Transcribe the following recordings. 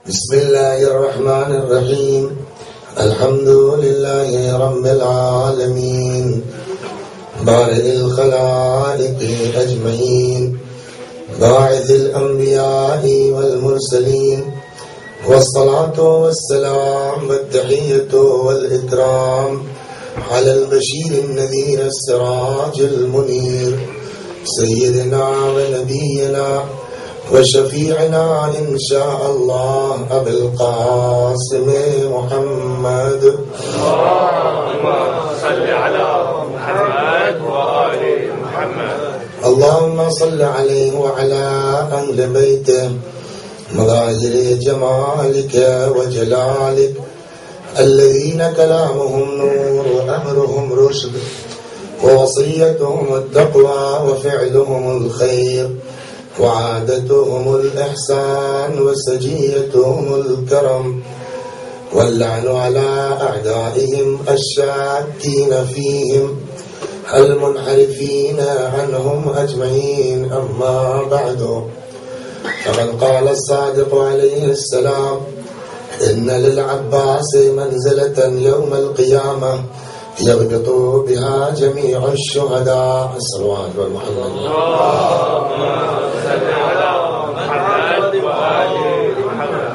بسم الله الرحمن الرحيم. الحمد لله رب العالمين بارئ الخلائق أجمعين باعث الأنبياء والمرسلين والصلاة والسلام والتحية والإكرام على البشير النذير السراج المنير سيدنا ونبينا وشفيعنا إن شاء الله أبي القاسم محمد. اللهم صل على محمد وآل محمد. اللهم صل عليه وعلى أهل بيته مظاهر جمالك وجلالك الذين كلامهم نور وأمرهم رشد ووصيتهم التقوى وفعلهم الخير وعادتهم الإحسان وسجيتهم الكرم واللعن على أعدائهم الشاكين فيهم المنحرفين عنهم أجمعين. أما بعد، فقد قال الصادق عليه السلام: إن للعباس منزلة يوم القيامة يغبط بها جميع الشهداء. الصلوات والمحمد. اللهم صل على محمد وآل محمد.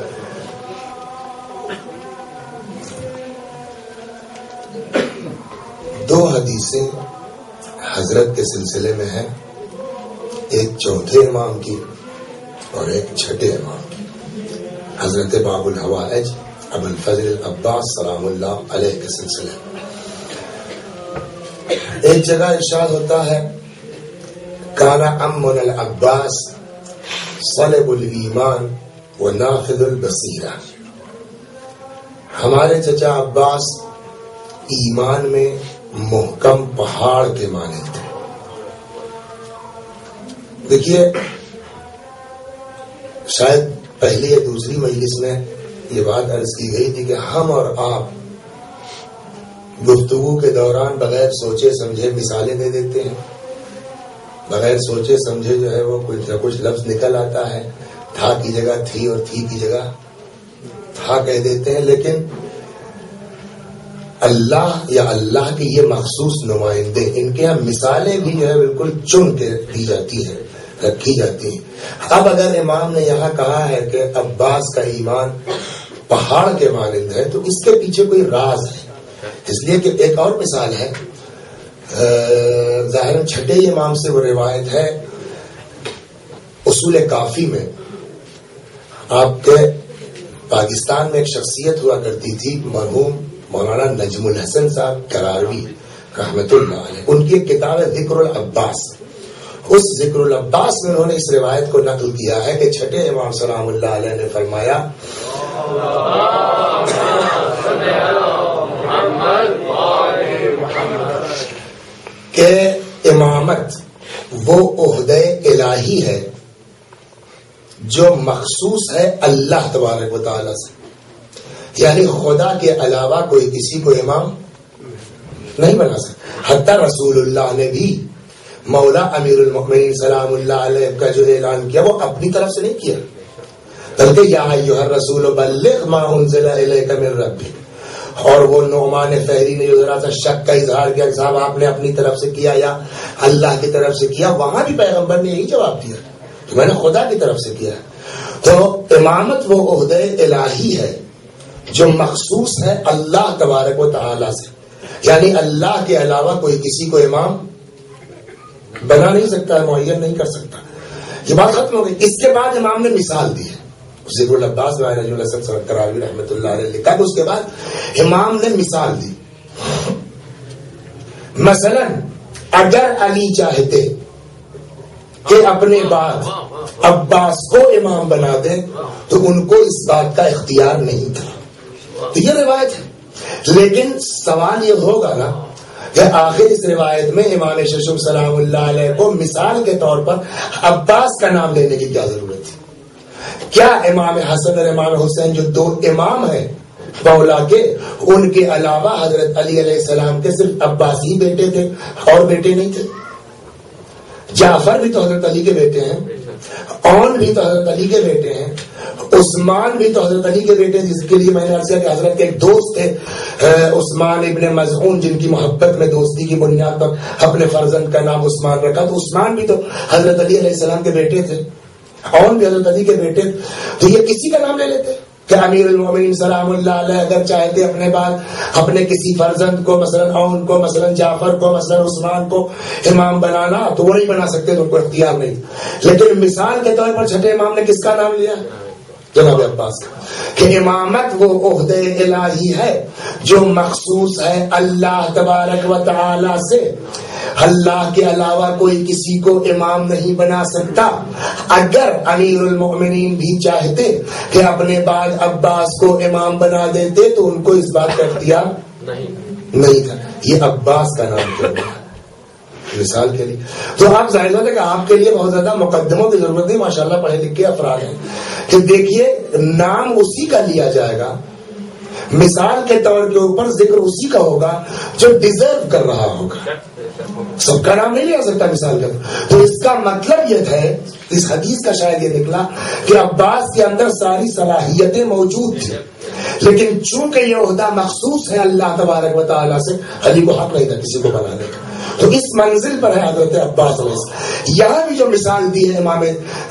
دو حدیثیں حضرت کے سلسلے میں ہیں، ایک چوتھے امام کی اور ایک چھٹے امام کی. حضرت باب الحوائج ابو الفضل العباس سلام اللہ علیہ کے سلسلے میں ایک جگہ ارشاد ہوتا ہے: کان عمنا العباس صلب الایمان و نافذ البصیرہ. ہمارے چچا عباس ایمان میں محکم پہاڑ کے مانند تھے. دیکھیے، شاید پہلی یا دوسری مجلس میں یہ بات عرض کی گئی تھی کہ ہم اور آپ گفتگو کے دوران بغیر سوچے سمجھے مثالیں دے دیتے ہیں، بغیر سوچے سمجھے جو ہے وہ کچھ نہ کچھ لفظ نکل آتا ہے، تھا کی جگہ تھی اور تھی کی جگہ تھا کہہ دیتے ہیں. لیکن اللہ یا اللہ کے یہ مخصوص نمائندے، ان کے یہاں مثالیں بھی جو ہے بالکل چن کے دی جاتی ہیں، رکھی جاتی ہیں. اب اگر امام نے یہاں کہا ہے کہ عباس کا ایمان پہاڑ کے مانند ہے، تو اس کے پیچھے کوئی راز ہے. اس لیے کہ ایک اور مثال ہے، ظاہر چھٹے امام سے وہ روایت ہے، اصول کافی میں آپ کے پاکستان میں ایک شخصیت ہوا کرتی تھی، مرحوم مولانا نجم الحسن صاحب کراروی رحمت اللہ علیہ. ان کی ایک کتاب ہے ذکر العباس. اس ذکر العباس میں انہوں نے اس روایت کو نقل کیا ہے کہ چھٹے امام سلام اللہ علیہ نے فرمایا: کہ امامت وہ عہدہ الہی ہے جو مخصوص ہے اللہ تبارک و تعالی سے، یعنی خدا کے علاوہ کوئی کسی کو امام نہیں بنا سکتا. حتیٰ رسول اللہ نے بھی مولا امیر المؤمنین سلام اللہ علیہ کا جو اعلان کیا وہ اپنی طرف سے نہیں کیا، بلکہ یا ایھا الرسول بلغ ما انزل الیک من ربک. اور وہ نعمان فہری نے جو ذرا سا شک کا اظہار کیا کہ صاحب آپ نے اپنی طرف سے کیا یا اللہ کی طرف سے کیا، وہاں بھی پیغمبر نے یہی جواب دیا کہ میں نے خدا کی طرف سے کیا. تو امامت وہ عہدہ الہی ہے جو مخصوص ہے اللہ تبارک و تعالی سے، یعنی اللہ کے علاوہ کوئی کسی کو امام بنا نہیں سکتا ہے، معین نہیں کر سکتا. یہ بات ختم ہو گئی. اس کے بعد امام نے مثال دی ہے، ذکر العباس میں نجم الحسن صاحب کراروی رحمۃ اللہ علیہ لکھا کہ اس کے بعد امام نے مثال دی. مثلا اگر علی چاہتے کہ اپنے بعد عباس کو امام بنا دیں تو ان کو اس بات کا اختیار نہیں تھا. تو یہ روایت ہے. لیکن سوال یہ ہوگا نا کہ آخر اس روایت میں امام ششم سلام اللہ علیہ کو مثال کے طور پر عباس کا نام لینے کی کیا ضرورت تھی؟ کیا امام حسن اور امام حسین جو دو امام ہیں مولا کے، ان کے علاوہ حضرت علی علیہ السلام کے صرف عباسی بیٹے تھے اور بیٹے نہیں تھے؟ جعفر بھی تو حضرت علی کے بیٹے ہیں، اون بھی تو حضرت علی کے بیٹے ہیں، عثمان بھی تو حضرت علی کے بیٹے تھے، جس کے لیے میں نے عرض کیا کہ حضرت کے ایک دوست تھے عثمان ابن مظعون، جن کی محبت میں دوستی کی بنیاد پر اپنے فرزند کا نام عثمان رکھا. تو عثمان بھی تو حضرت علی علیہ السلام کے بیٹے تھے، اور بھی حضرت علی کے بیٹے. تو یہ کسی کا نام لے لیتے کہ امیر المومنین سلام اللہ علیہ اگر چاہتے اپنے بعد اپنے کسی فرزند کو مثلا اون کو مثلا جعفر کو مثلا عثمان کو امام بنانا تو وہ نہیں بنا سکتے، تو ان کو اختیار نہیں. لیکن مثال کے طور پر چھٹے امام نے کس کا نام لیا؟ جناب عباس کا، کہ امامت وہ عہدے الہی ہے جو مخصوص ہے اللہ تبارک و تعالی سے. اللہ کے علاوہ کوئی کسی کو امام نہیں بنا سکتا. اگر امیر المؤمنین بھی چاہتے کہ اپنے بعد عباس کو امام بنا دیتے تو ان کو اس بات کا اختیار نہیں تھا. یہ عباس کا نام کیوں ہے مثال کے لیے؟ تو آپ ظاہر ہے کہ آپ کے لیے بہت زیادہ مقدموں کی ضرورت نہیں، ماشاءاللہ پڑھے لکھے افراد ہیں، کہ دیکھیے نام اسی کا لیا جائے گا، مثال کے طور کے اوپر ذکر اسی کا ہوگا جو ڈیزرو کر رہا ہوگا. سب کا نام نہیں لیا سکتا مثال کا. تو اس کا مطلب یہ ہے، اس حدیث کا شاید یہ نکلا کہ عباس کے اندر ساری صلاحیتیں موجود تھیں، لیکن چونکہ یہ عہدہ مخصوص ہے اللہ تبارک و تعالیٰ سے، علی کو حق نہیں تھا کسی کو بنانے کا. تو اس منزل پر ہے حضرت عباس علیہ السلام. یہاں بھی جو مثال دی ہے امام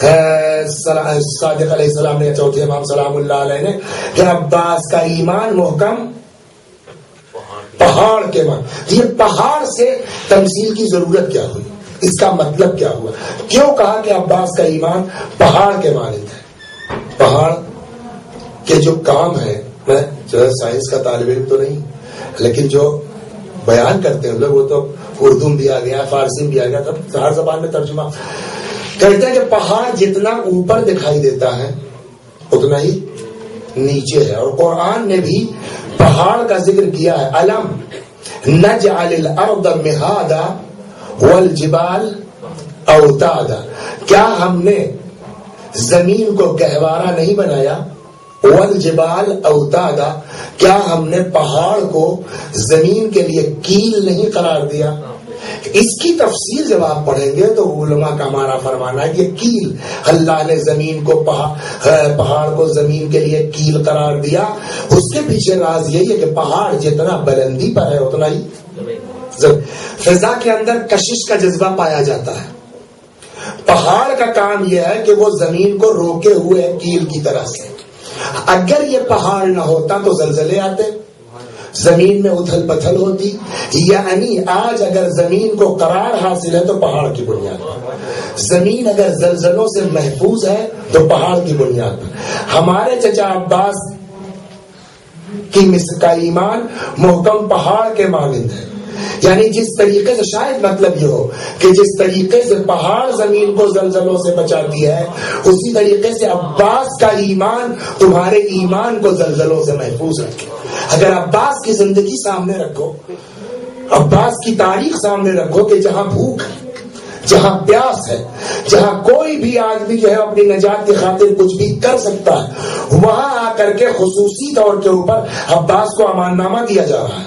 صادق علیہ السلام نے، چوتھے امام سلام اللہ علیہ نے، کہ عباس کا ایمان محکم پہاڑ کے مان. یہ پہاڑ سے تمثیل کی ضرورت کیا ہوئی؟ اس کا مطلب کیا ہوا؟ کیوں کہا کہ عباس کا ایمان پہاڑ کے مانند ہے؟ پہاڑ کے جو کام ہے، میں جو سائنس کا طالب علم تو نہیں، لیکن جو بیان کرتے ہیں لوگ، وہ تو اردو بھی آ گیا، فارسی بھی آ گیا، ہر زبان میں ترجمہ کہتے ہیں کہ پہاڑ جتنا اوپر دکھائی دیتا ہے اتنا ہی نیچے ہے. اور قرآن نے بھی پہاڑ کا ذکر کیا ہے، الم نجعل الارض مہادا والجبال اوتادا. کیا ہم نے زمین کو گہوارہ نہیں بنایا؟ والجبال اوتادا، کیا ہم نے پہاڑ کو زمین کے لیے کیل نہیں قرار دیا؟ اس کی تفسیر جب آپ پڑھیں گے تو علماء کا ہمارا فرمانا ہے کہ کیل، اللہ نے زمین کو پہاڑ کو زمین کے لیے کیل قرار دیا. اس کے پیچھے راز یہی ہے کہ پہاڑ جتنا بلندی پر ہے اتنا ہی فضا کے اندر کشش کا جذبہ پایا جاتا ہے. پہاڑ کا کام یہ ہے کہ وہ زمین کو روکے ہوئے کیل کی طرح سے. اگر یہ پہاڑ نہ ہوتا تو زلزلے آتے، زمین میں اتھل پتھل ہوتی. یعنی آج اگر زمین کو قرار حاصل ہے تو پہاڑ کی بنیاد پر، زمین اگر زلزلوں سے محفوظ ہے تو پہاڑ کی بنیاد پر. ہمارے چچا عباس کا ایمان محکم پہاڑ کے مانند ہے. یعنی جس طریقے سے، شاید مطلب یہ ہو کہ جس طریقے سے پہاڑ زمین کو زلزلوں سے بچاتی ہے، اسی طریقے سے عباس کا ایمان تمہارے ایمان کو زلزلوں سے محفوظ رکھے. اگر عباس کی زندگی سامنے رکھو، عباس کی تاریخ سامنے رکھو کہ جہاں بھوک ہے، جہاں پیاس ہے، جہاں کوئی بھی آدمی جو ہے اپنی نجات کی خاطر کچھ بھی کر سکتا ہے، وہاں آ کر کے خصوصی طور کے اوپر عباس کو امان نامہ دیا جا رہا ہے،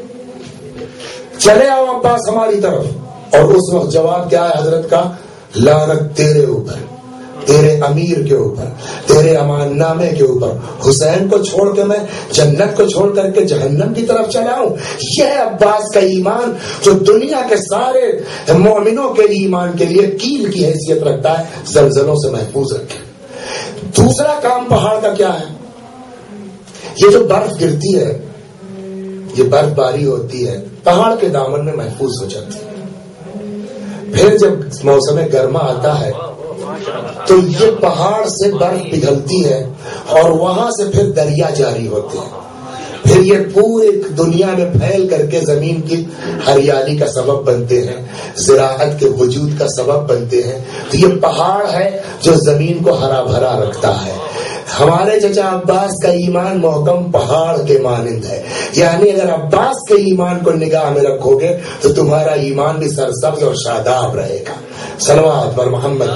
چلے آؤ عباس ہماری طرف. اور اس وقت جواب کیا ہے حضرت کا؟ لعنت تیرے اوپر، تیرے امیر کے اوپر، تیرے امان نامے کے اوپر. حسین کو چھوڑ کے میں جنت کو چھوڑ کر کے جہنم کی طرف چلا ہوں. یہ ہے عباس کا ایمان جو دنیا کے سارے مومنوں کے لیے ایمان کے لیے کیل کی حیثیت رکھتا ہے، زلزلوں سے محفوظ رکھے. دوسرا کام پہاڑ کا کیا ہے؟ یہ جو برف گرتی ہے، یہ برف باری ہوتی ہے، پہاڑ کے دامن میں محفوظ ہو جاتی ہے. پھر جب موسم گرما آتا ہے تو یہ پہاڑ سے برف پگھلتی ہے اور وہاں سے پھر دریا جاری ہوتے ہیں. پھر یہ پورے دنیا میں پھیل کر کے زمین کی ہریالی کا سبب بنتے ہیں، زراعت کے وجود کا سبب بنتے ہیں. تو یہ پہاڑ ہے جو زمین کو ہرا بھرا رکھتا ہے. ہمارے چچا عباس کا ایمان محکم پہاڑ کے مانند ہے. یعنی اگر عباس کے ایمان کو نگاہ میں رکھو گے تو تمہارا ایمان بھی سرسبز اور شاداب رہے گا. صلوات پر محمد.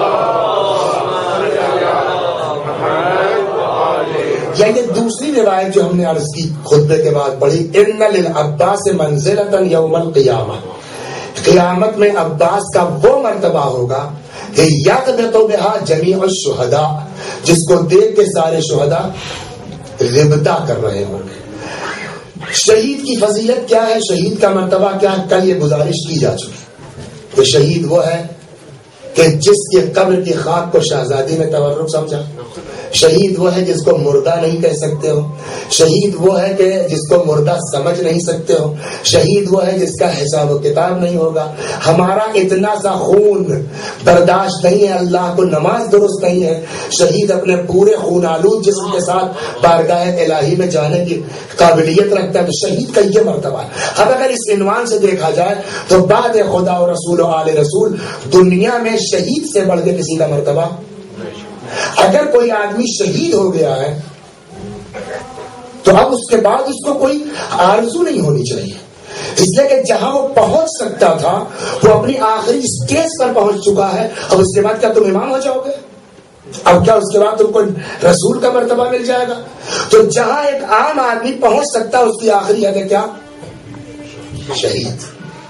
یہ دوسری روایت جو ہم نے عرض کی خطبے کے بعد پڑھی، ان للعباس منزلۃ یوم القیامہ، قیامت میں عباس کا وہ مرتبہ ہوگا کہ یغبط بہا جمیع الشہداء، جس کو دیکھ کے سارے شہداء غبطہ کر رہے ہوں گے۔ شہید کی فضیلت کیا ہے، شہید کا مرتبہ کیا ہے، کل یہ گزارش کی جا چکی کہ شہید وہ ہے کہ جس کے قبر کی خاک کو شہزادی نے تورک سمجھا، شہید وہ ہے جس کو مردہ نہیں کہہ سکتے ہو، شہید وہ ہے کہ جس کو مردہ سمجھ نہیں سکتے ہو، شہید وہ ہے جس کا حساب و کتاب نہیں ہوگا۔ ہمارا اتنا سا خون برداشت نہیں ہے، اللہ کو نماز درست نہیں ہے، شہید اپنے پورے خون آلود جسم کے ساتھ بارگاہ الہی میں جانے کی قابلیت رکھتا ہے، تو شہید کا یہ مرتبہ ہے۔ اب اگر اس عنوان سے دیکھا جائے تو بعد خدا و رسول و آل رسول دنیا میں شہید سے بڑھ کے کسی کا مرتبہ، اگر کوئی آدمی شہید ہو گیا ہے تو اب اس کے بعد اس کو کوئی آرزو نہیں ہونی چاہیے، اس لیے کہ جہاں وہ پہنچ سکتا تھا وہ اپنی آخری اسٹیج پر پہنچ چکا ہے۔ اب اس کے بعد کیا تم امام ہو جاؤ گے؟ اب کیا اس کے بعد تم کو رسول کا مرتبہ مل جائے گا؟ تو جہاں ایک عام آدمی پہنچ سکتا ہے اس کی آخری ہے کہ کیا؟ شہید۔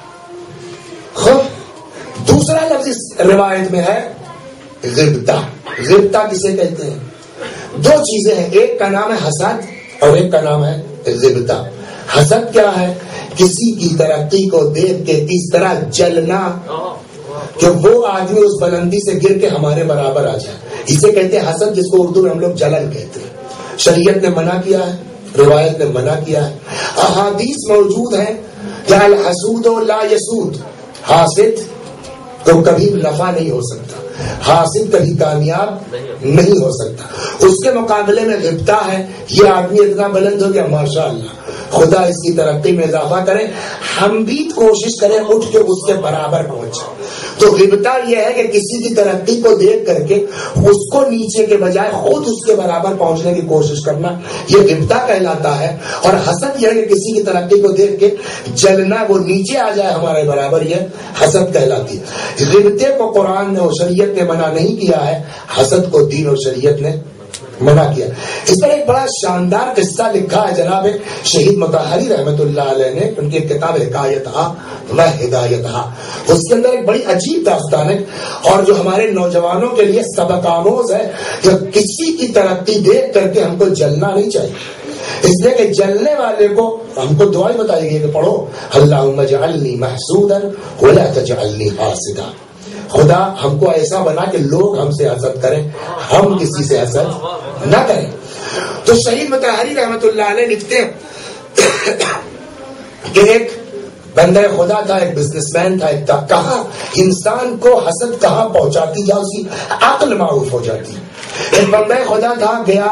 خب دوسرا لفظ اس روایت میں ہے غبطہ۔ غبطہ کسے کہتے ہیں؟ دو چیزیں ہیں، ایک کا نام ہے حسد اور ایک کا نام ہے غبطہ۔ حسد کیا ہے؟ کسی کی ترقی کو دیکھ کے اس طرح جلنا کہ وہ آدمی اس بلندی سے گر کے ہمارے برابر آ جائے، اسے کہتے ہیں حسد، جس کو اردو میں ہم لوگ جلن کہتے ہیں۔ شریعت نے منع کیا ہے، روایت نے منع کیا ہے، احادیث موجود ہیں کہ الحسود لا یسود، حاسد تو کبھی نفع نہیں ہو سکتا، حاسد کبھی کامیاب نہیں ہو سکتا۔ اس کے مقابلے میں غبطہ ہے، یہ آدمی اتنا بلند ہو گیا، ماشاءاللہ خدا اس کی ترقی میں اضافہ کرے، ہم بھی کوشش کریں اٹھ کے اس کے برابر پہنچے۔ تو غبطہ یہ ہے کہ کسی کی ترقی کو دیکھ کر کے اس کو نیچے کے بجائے خود اس کے برابر پہنچنے کی کوشش کرنا، یہ غبطہ کہلاتا ہے۔ اور حسد یہ ہے کہ کسی کی ترقی کو دیکھ کے جلنا، وہ نیچے آ جائے ہمارے برابر، یہ حسد کہلاتی ہے۔ غبطے کو قرآن نے اور شریعت نے منع نہیں کیا ہے، حسد کو دین اور شریعت نے منع کیا۔ اس پر ایک بڑا شاندار قصہ لکھا ہے جناب شہید مطہری رحمت اللہ علیہ نے، ان کی کتاب حکایتہا و ہدایتہا، اس کے اندر ایک بڑی عجیب داستان ہے اور جو ہمارے نوجوانوں کے لیے سبق آموز ہے کہ کسی کی ترقی دیکھ کر کے ہم کو جلنا نہیں چاہیے، اس لیے کہ جلنے والے کو ہم کو دعائیں بتائی گئی کہ پڑھو اللہم اجعلنی محسودا ولا تجعلنی حاسدا، خدا ہم کو ایسا بنا کہ لوگ ہم سے حسد کریں، ہم کسی سے حسد نہ کریں۔ تو شہید مطہری رحمت اللہ علیہ لکھتے ہیں کہ ایک بندہ خدا تھا، ایک بزنس مین تھا، ایک کہاں انسان کو حسد کہاں پہنچاتی یا اس کی عقل معروف ہو جاتی۔ ایک بندہ خدا تھا، گیا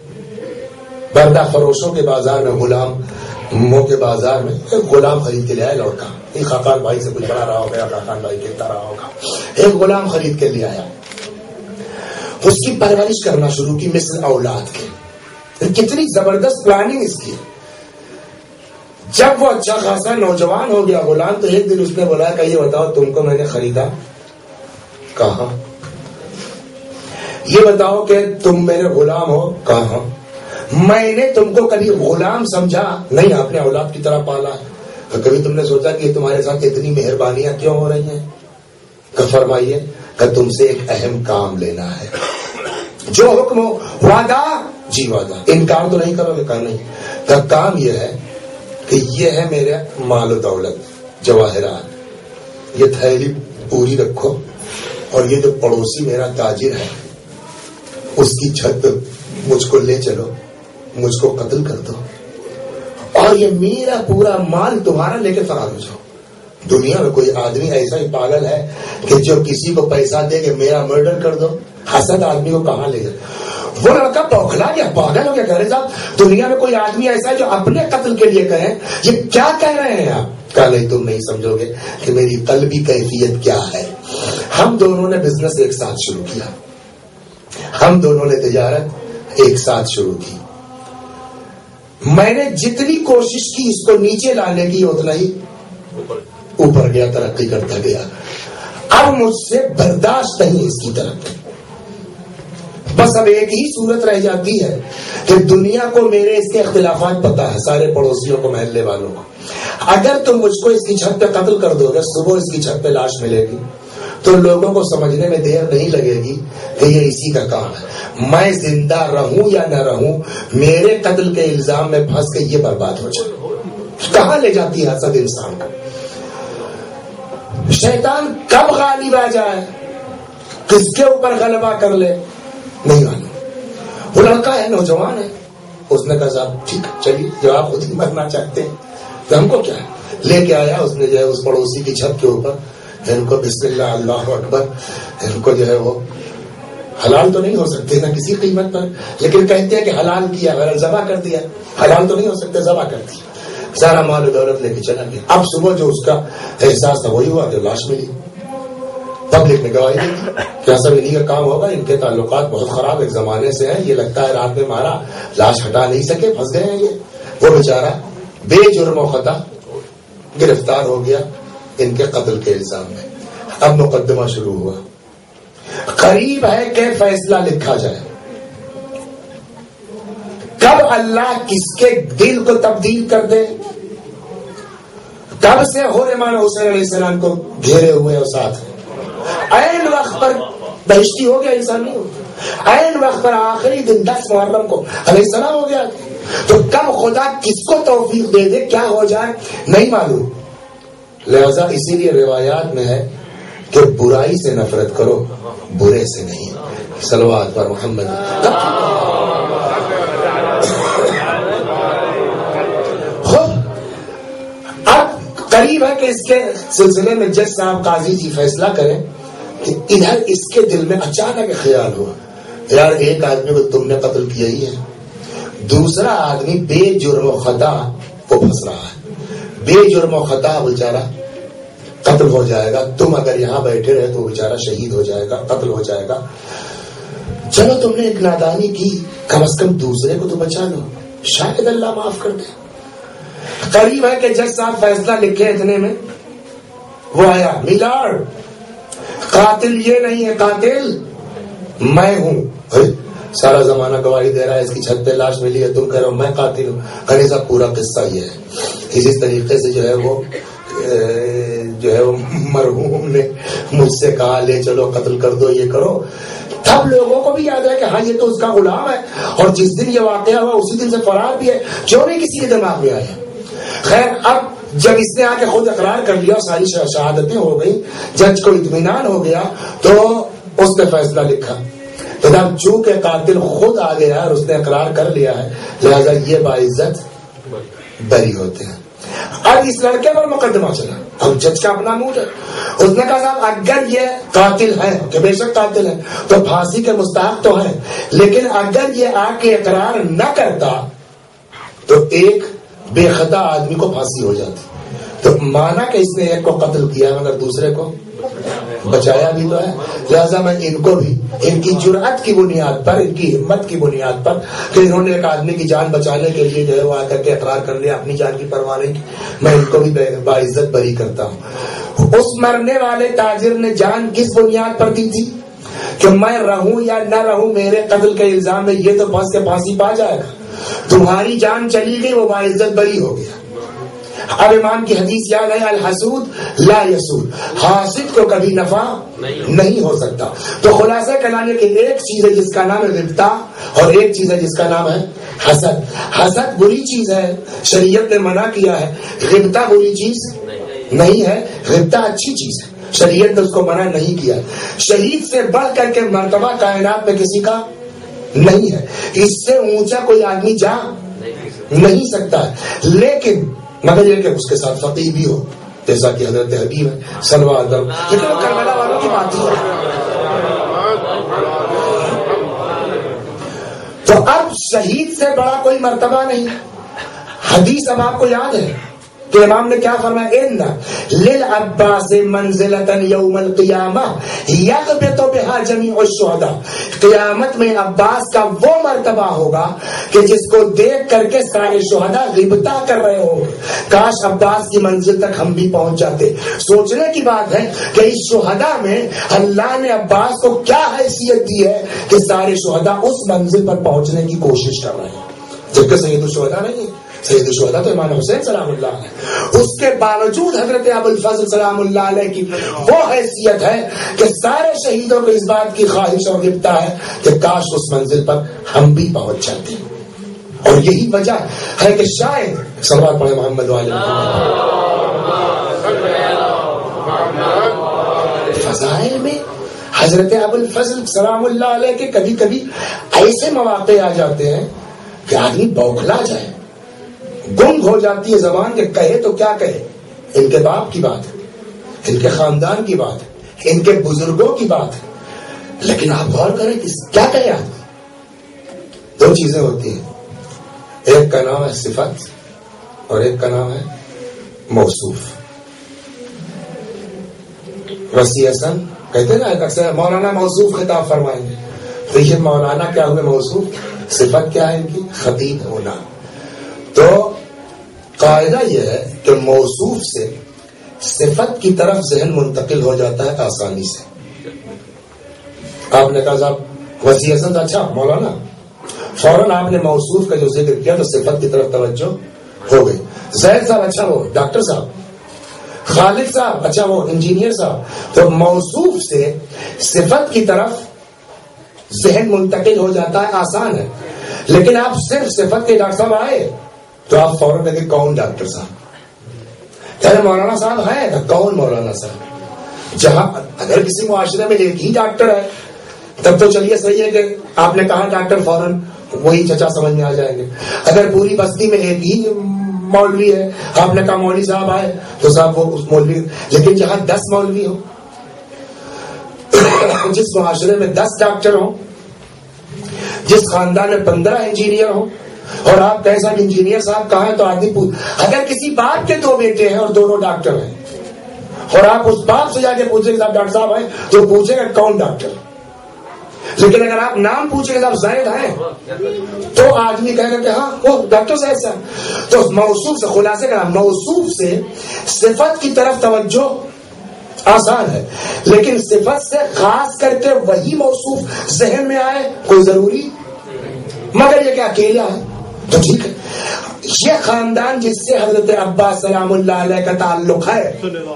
بردہ فروشوں کے بازار میں، غلاموں کے بازار میں، ایک غلام خرید کے لے آیا لڑکا، ایک خاقان بھائی سے کچھ بڑا رہا ہوگا، خاقان بھائی کہتا رہا ہوگا، ایک غلام خرید کے لے آیا، اس کی پرورش کرنا شروع کی مثل اولاد کے۔ کتنی زبردست پلاننگ اس کی۔ جب وہ اچھا خاصا نوجوان ہو گیا غلام، تو ایک دن اس نے بولا کہ یہ بتاؤ تم کو میں نے خریدا کہاں، یہ بتاؤ کہ تم میرے غلام ہو کہاں، میں نے تم کو کبھی غلام سمجھا نہیں، اپنے اولاد کی طرح پالا، کبھی تم نے سوچا کہ تمہارے ساتھ اتنی مہربانیاں کیوں ہو رہی ہیں؟ کہ فرمائیے کہ تم سے ایک اہم کام لینا ہے، جو حکم ہو، وعدہ جی وعدہ، انکار تو نہیں کرو گے؟ کہا نہیں، کہ کام یہ ہے کہ یہ ہے میرے مال و دولت جواہرات، یہ تھیلی پوری رکھو، اور یہ جو پڑوسی میرا تاجر ہے اس کی چھت مجھ کو لے چلو، مجھ کو قتل کر دو، اور یہ میرا پورا مال تمہارا لے کے فرار ہو جاؤ۔ دنیا میں کوئی آدمی ایسا ہی پاگل ہے کہ جو کسی کو پیسہ دے کہ میرا مرڈر کر دو؟ حسد آدمی کو کہاں لے جائے؟ وہ لڑکا بوکھلا گیا، پاگل ہو گیا، کہہ رہے صاحب دنیا میں کوئی آدمی ایسا ہے جو اپنے قتل کے لیے کہے، یہ کیا کہہ رہے ہیں آپ؟ کہا نہیں تم نہیں سمجھو گے کہ میری قلبی کیفیت کیا ہے۔ ہم دونوں نے بزنس ایک ساتھ شروع کیا، ہم دونوں نے تجارت ایک ساتھ شروع کی، میں نے جتنی کوشش کی اس کو نیچے لانے کی اتنا ہی اوپر گیا، ترقی کرتا گیا، اب مجھ سے برداشت نہیں اس کی ترقی۔ بس اب ایک ہی صورت رہ جاتی ہے کہ دنیا کو میرے اس کے اختلافات پتا ہے، سارے پڑوسیوں کو، محلے والوں کو، اگر تم مجھ کو اس کی چھت پہ قتل کر دو گے، صبح اس کی چھت پہ لاش ملے گی، تو لوگوں کو سمجھنے میں دیر نہیں لگے گی کہ یہ اسی کا کام ہے. میں زندہ رہوں یا نہ رہوں، میرے قتل کے الزام میں پھنس کے یہ برباد ہو جائے. کہاں لے جاتی ہے حسد انسان کو؟ شیطان کب غالب آ جائے، کس کے اوپر غلبہ کر لے، نہیں معلوم. وہ لڑکا ہے، نوجوان ہے، اس نے کہا صاحب ٹھیک ہے چلیے، جو آپ خود ہی مرنا چاہتے ہیں تو ہم کو کیا ہے. لے کے آیا اس نے جو ہے اس پڑوسی کی چھت کے اوپر ان کو بسم اللہ اللہ اکبر، ان کو جو ہے وہ حلال تو نہیں ہو سکتے نا کسی قیمت پر، لیکن کہتے ہیں کہ حلال کیا، غیر ذبح کر دیا. حلال تو نہیں ہو سکتے، ذبح کر دیا. سارا مال و دولت لے کے چلا گیا. اب صبح جو اس کا احساس تھا وہی ہوا کہ لاش ملی. پبلک نے گواہی دی کہ ایسا انہیں کا کام ہوگا، ان کے تعلقات بہت خراب ایک زمانے سے ہیں، یہ لگتا ہے رات میں مارا، لاش ہٹا نہیں سکے، پھنس گئے ہیں یہ. وہ بیچارہ بے جرم و خطا گرفتار ہو گیا ان کے قتل کے الزام میں. اب مقدمہ شروع ہوا. قریب ہے کہ فیصلہ لکھا جائے. کب اللہ کس کے دل کو تبدیل کر دے، کب سے حور امام حسین علیہ السلام کو گھیرے ہوئے اور ساتھ عین وقت پر بہشتی ہو گیا انسان نہیں ہو. عین وقت پر آخری دن 10 محرم کو علیہ السلام ہو گیا. تو کب خدا کس کو توفیق دے دے، کیا ہو جائے نہیں معلوم. لہذا اسی لیے روایات میں ہے کہ برائی سے نفرت کرو، برے سے نہیں. صلوات پر محمد. اب قریب ہے کہ اس کے سلسلے میں جج صاحب قاضی جی فیصلہ کریں کہ ادھر اس کے دل میں اچانک خیال ہوا یار ایک آدمی کو تم نے قتل کیا ہی ہے، دوسرا آدمی بے جرم و خطا وہ پھنس رہا ہے، بے جرم و خطا بیچارہ قتل ہو جائے گا. تم اگر یہاں بیٹھے رہے تو بیچارہ شہید ہو جائے گا، قتل ہو جائے گا. چلو تم نے ایک نادانی کی، کم از کم دوسرے کو تو بچا لو، شاید اللہ معاف کر دے. قریب ہے کہ جج صاحب فیصلہ لکھے اتنے میں وہ آیا. میلارڈ قاتل یہ نہیں ہے، قاتل میں ہوں. سارا زمانہ گواہی دے رہا ہے، اس کی چھت پہ لاش ملی ہے، تم کہہ رہے ہو میں قاتل ہوں. ارے صاحب پورا قصہ یہ ہے. اسی طریقے سے جو ہے وہ مرحوم نے مجھ سے کہا لے چلو قتل کر دو، یہ کرو. تب لوگوں کو بھی یاد ہے کہ ہاں یہ تو اس کا غلام ہے، اور جس دن یہ واقعہ ہوا اسی دن سے فرار بھی ہے. کیوں نہیں کسی کے دماغ میں آیا. خیر اب جب اس نے آ کے خود اقرار کر لیا، ساری شہادتیں ہو گئی، جج کو اطمینان ہو گیا، تو اس نے فیصلہ لکھا. جب چونکہ قاتل خود آ گیا اور اس نے اقرار کر لیا ہے، لہذا یہ باعزت بری ہوتے ہیں. اب اس لڑکے پر مقدمہ چلا. اب جج کا اپنا موڈ ہے. اس نے کہا صاحب اگر یہ قاتل ہے، کہ بے شک قاتل ہے، تو پھانسی کے مستحق تو ہے، لیکن اگر یہ آ کے اقرار نہ کرتا تو ایک بے خطا آدمی کو پھانسی ہو جاتی. تو مانا کہ اس نے ایک کو قتل کیا مگر دوسرے کو بچایا بھی تو ہے. لہذا میں ان کو بھی ان کی جرأت کی بنیاد پر، ان کی ہمت کی بنیاد پر کہ انہوں نے ایک آدمی کی جان بچانے کے لیے جو ہے وہ آ کر کے اقرار کر لیا، اپنی جان کی پرواہ نہیں کی، میں ان کو بھی باعزت بری کرتا ہوں. اس مرنے والے تاجر نے جان کس بنیاد پر دی تھی کہ میں رہوں یا نہ رہوں، میرے قتل کے الزام میں یہ تو پھنس کے پھانسی پا جائے گا. تمہاری جان چلی گئی، وہ باعزت بری ہو گیا. اب امام کی حدیث یاد ہے، الحسود لا یسود، حاسد کو کبھی نفع نہیں ہو سکتا. تو خلاصہ کلام یہ کہ ایک چیز ہے جس کا نام ہے غبطہ، اور ایک چیز ہے جس کا نام ہے حسد. حسد بری چیز ہے، شریعت نے منع کیا ہے. غبطہ بری چیز نہیں ہے، غبطہ اچھی چیز ہے، شریعت نے اس کو منع نہیں کیا. شہید سے بڑھ کر کے مرتبہ کائنات میں کسی کا نہیں ہے، اس سے اونچا کوئی آدمی جا نہیں سکتا ہے. لیکن مگر یہ کہ اس کے ساتھ فقیہ بھی ہو، جیسا کہ حضرت حبیب ہے صلوات اللہ، لیکن وہ کربلا والوں کی بات ہی ہے. تو اب شہید سے بڑا کوئی مرتبہ نہیں. حدیث اب آپ کو یاد ہے کہ امام نے کیا فرمایا، ان للعباس منزلۃ یوم القیامہ یغبط بها جمیع الشہداء. قیامت میں عباس کا وہ مرتبہ ہوگا کہ جس کو دیکھ کر کے سارے شہداء غبطہ کر رہے ہوں گے. کاش عباس کی منزل تک ہم بھی پہنچ جاتے. سوچنے کی بات ہے کہ اس شہداء میں اللہ نے عباس کو کیا حیثیت دی ہے کہ سارے شہداء اس منزل پر پہنچنے کی کوشش کر رہے ہیں، جبکہ سید الشہداء نہیں ہے. سید الشہداء تو امام حسین سلام اللہ علیہ، اس کے باوجود حضرت ابو الفضل سلام اللہ علیہ کی وہ حیثیت ہے کہ سارے شہیدوں کو اس بات کی خواہش اور غبطہ ہے کہ کاش اس منزل پر ہم بھی پہنچ جاتے، اور یہی وجہ ہے کہ شاید صلوات پڑھے محمد والے فضائل میں حضرت ابو الفضل سلام اللہ علیہ کے کبھی کبھی ایسے مواقع آ جاتے ہیں کہ آدمی بوکھلا جائے، گنگ ہو جاتی ہے زبان کہ کہے تو کیا کہے، ان کے باپ کی بات ہے، ان کے خاندان کی بات ہے، ان کے بزرگوں کی بات ہے، لیکن آپ غور کریں کہ کیا کہے آدمی۔ دو چیزیں ہوتی ہیں، ایک کا نام ہے صفت اور ایک کا نام ہے موصوف۔ وسیع حسن کہتے ہیں نا اکثر مولانا موصوف خطاب فرمائیں گے، تو یہ مولانا کیا ہوئے موصوف، صفت کیا ہے ان کی، خطیب ہونا۔ تو قاعدہ یہ ہے کہ موصوف سے صفت کی طرف ذہن منتقل ہو جاتا ہے آسانی سے۔ آپ نے کہا صاحب وسیع حسن اچھا مولانا، فوراً آپ نے موصوف کا جو ذکر کیا تو صفت کی طرف توجہ ہو گئی۔ زید صاحب اچھا وہ ڈاکٹر صاحب، خالد صاحب اچھا وہ انجینئر صاحب، تو موصوف سے صفت کی طرف ذہن منتقل ہو جاتا ہے، آسان ہے۔ لیکن آپ صرف صفت کے ڈاکٹر صاحب آئے تو آپ فوراً کہتے کون ڈاکٹر صاحب، کہتے مولانا صاحب ہیں تو کون مولانا صاحب۔ جہاں اگر کسی معاشرے میں ایک ہی ڈاکٹر ہے تب تو چلیے صحیح ہے کہ آپ نے کہا ڈاکٹر فوراً وہی چچا سمجھ میں آ جائیں گے۔ اگر پوری بستی میں ایک ہی مولوی ہے، آپ نے کہا مولوی صاحب آئے تو صاحب وہ اس مولوی، لیکن جہاں 10 مولوی ہو، جس معاشرے میں 10 ڈاکٹر ہوں، جس خاندان میں 15 انجینئر ہوں، اور آپ کہیں صاحب انجینئر صاحب کہاں ہیں تو آدمی اگر کسی باپ کے 2 بیٹے ہیں اور دونوں ڈاکٹر ہیں اور آپ اس باپ سے جا کے پوچھیں کہ صاحب ڈاکٹر صاحب ہیں تو پوچھیں گے کون ڈاکٹر، لیکن اگر آپ نام پوچھیں گے صاحب زید ہیں تو آدمی کہے گا کہ ہاں وہ ڈاکٹر زید صاحب۔ تو موصوف سے خلاصے کا موصوف سے صفت کی طرف توجہ آسان ہے، لیکن صفت سے خاص کر کے وہی موصوف ذہن میں آئے کوئی ضروری، مگر یہ کہ اکیلا ہے تو ٹھیک ہے۔ یہ خاندان جس سے حضرت عباس سلام اللہ علیہ کا تعلق ہے،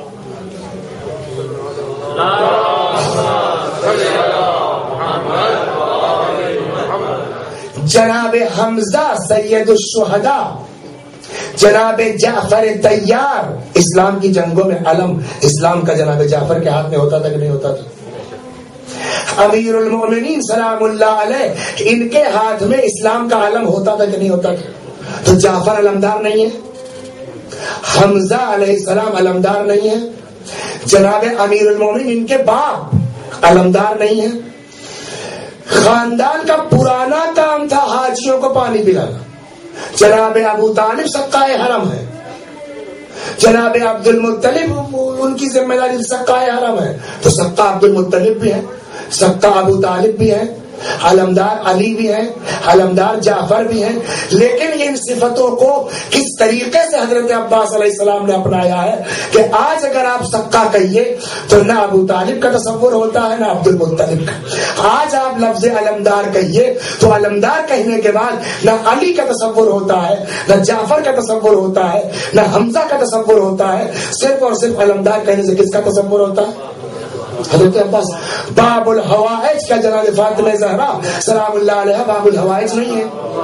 جناب حمزہ سید الشہداء، جناب جعفر طیار، اسلام کی جنگوں میں علم اسلام کا جناب جعفر کے ہاتھ میں ہوتا تھا کہ نہیں ہوتا تھا؟ امیر المومنین سلام اللہ علیہ ان کے ہاتھ میں اسلام کا علم ہوتا تھا کہ نہیں ہوتا تھا؟ تو جعفر علمدار نہیں ہے، حمزہ علیہ السلام علمدار نہیں ہے، جناب امیر المومنین ان کے باپ علمدار نہیں ہے۔ خاندان کا پرانا کام تھا حاجیوں کو پانی پلانا، جناب ابو طالب سقائے حرم ہے، جناب عبد المطلب ان کی ذمہ داری سقائے حرم ہے، تو سقا عبد المطلب بھی ہے، سقا ابو طالب بھی ہے، علمدار علی بھی ہے، علمدار جعفر بھی ہیں، لیکن ان صفتوں کو کس طریقے سے حضرت عباس علیہ السلام نے اپنایا ہے کہ آج اگر آپ سقا کہیے تو نہ ابو طالب کا تصور ہوتا ہے نہ عبد المطلب کا، آج آپ لفظ علمدار کہیے تو علمدار کہنے کے بعد نہ علی کا تصور ہوتا ہے نہ جعفر کا تصور ہوتا ہے نہ حمزہ کا تصور ہوتا ہے، صرف اور صرف علمدار کہنے سے کس کا تصور ہوتا ہے؟ حضرت عباس۔ باب الحوائج کا جناب فاطمہ زہرا سلام اللہ علیہ باب الحوائج نہیں ہے،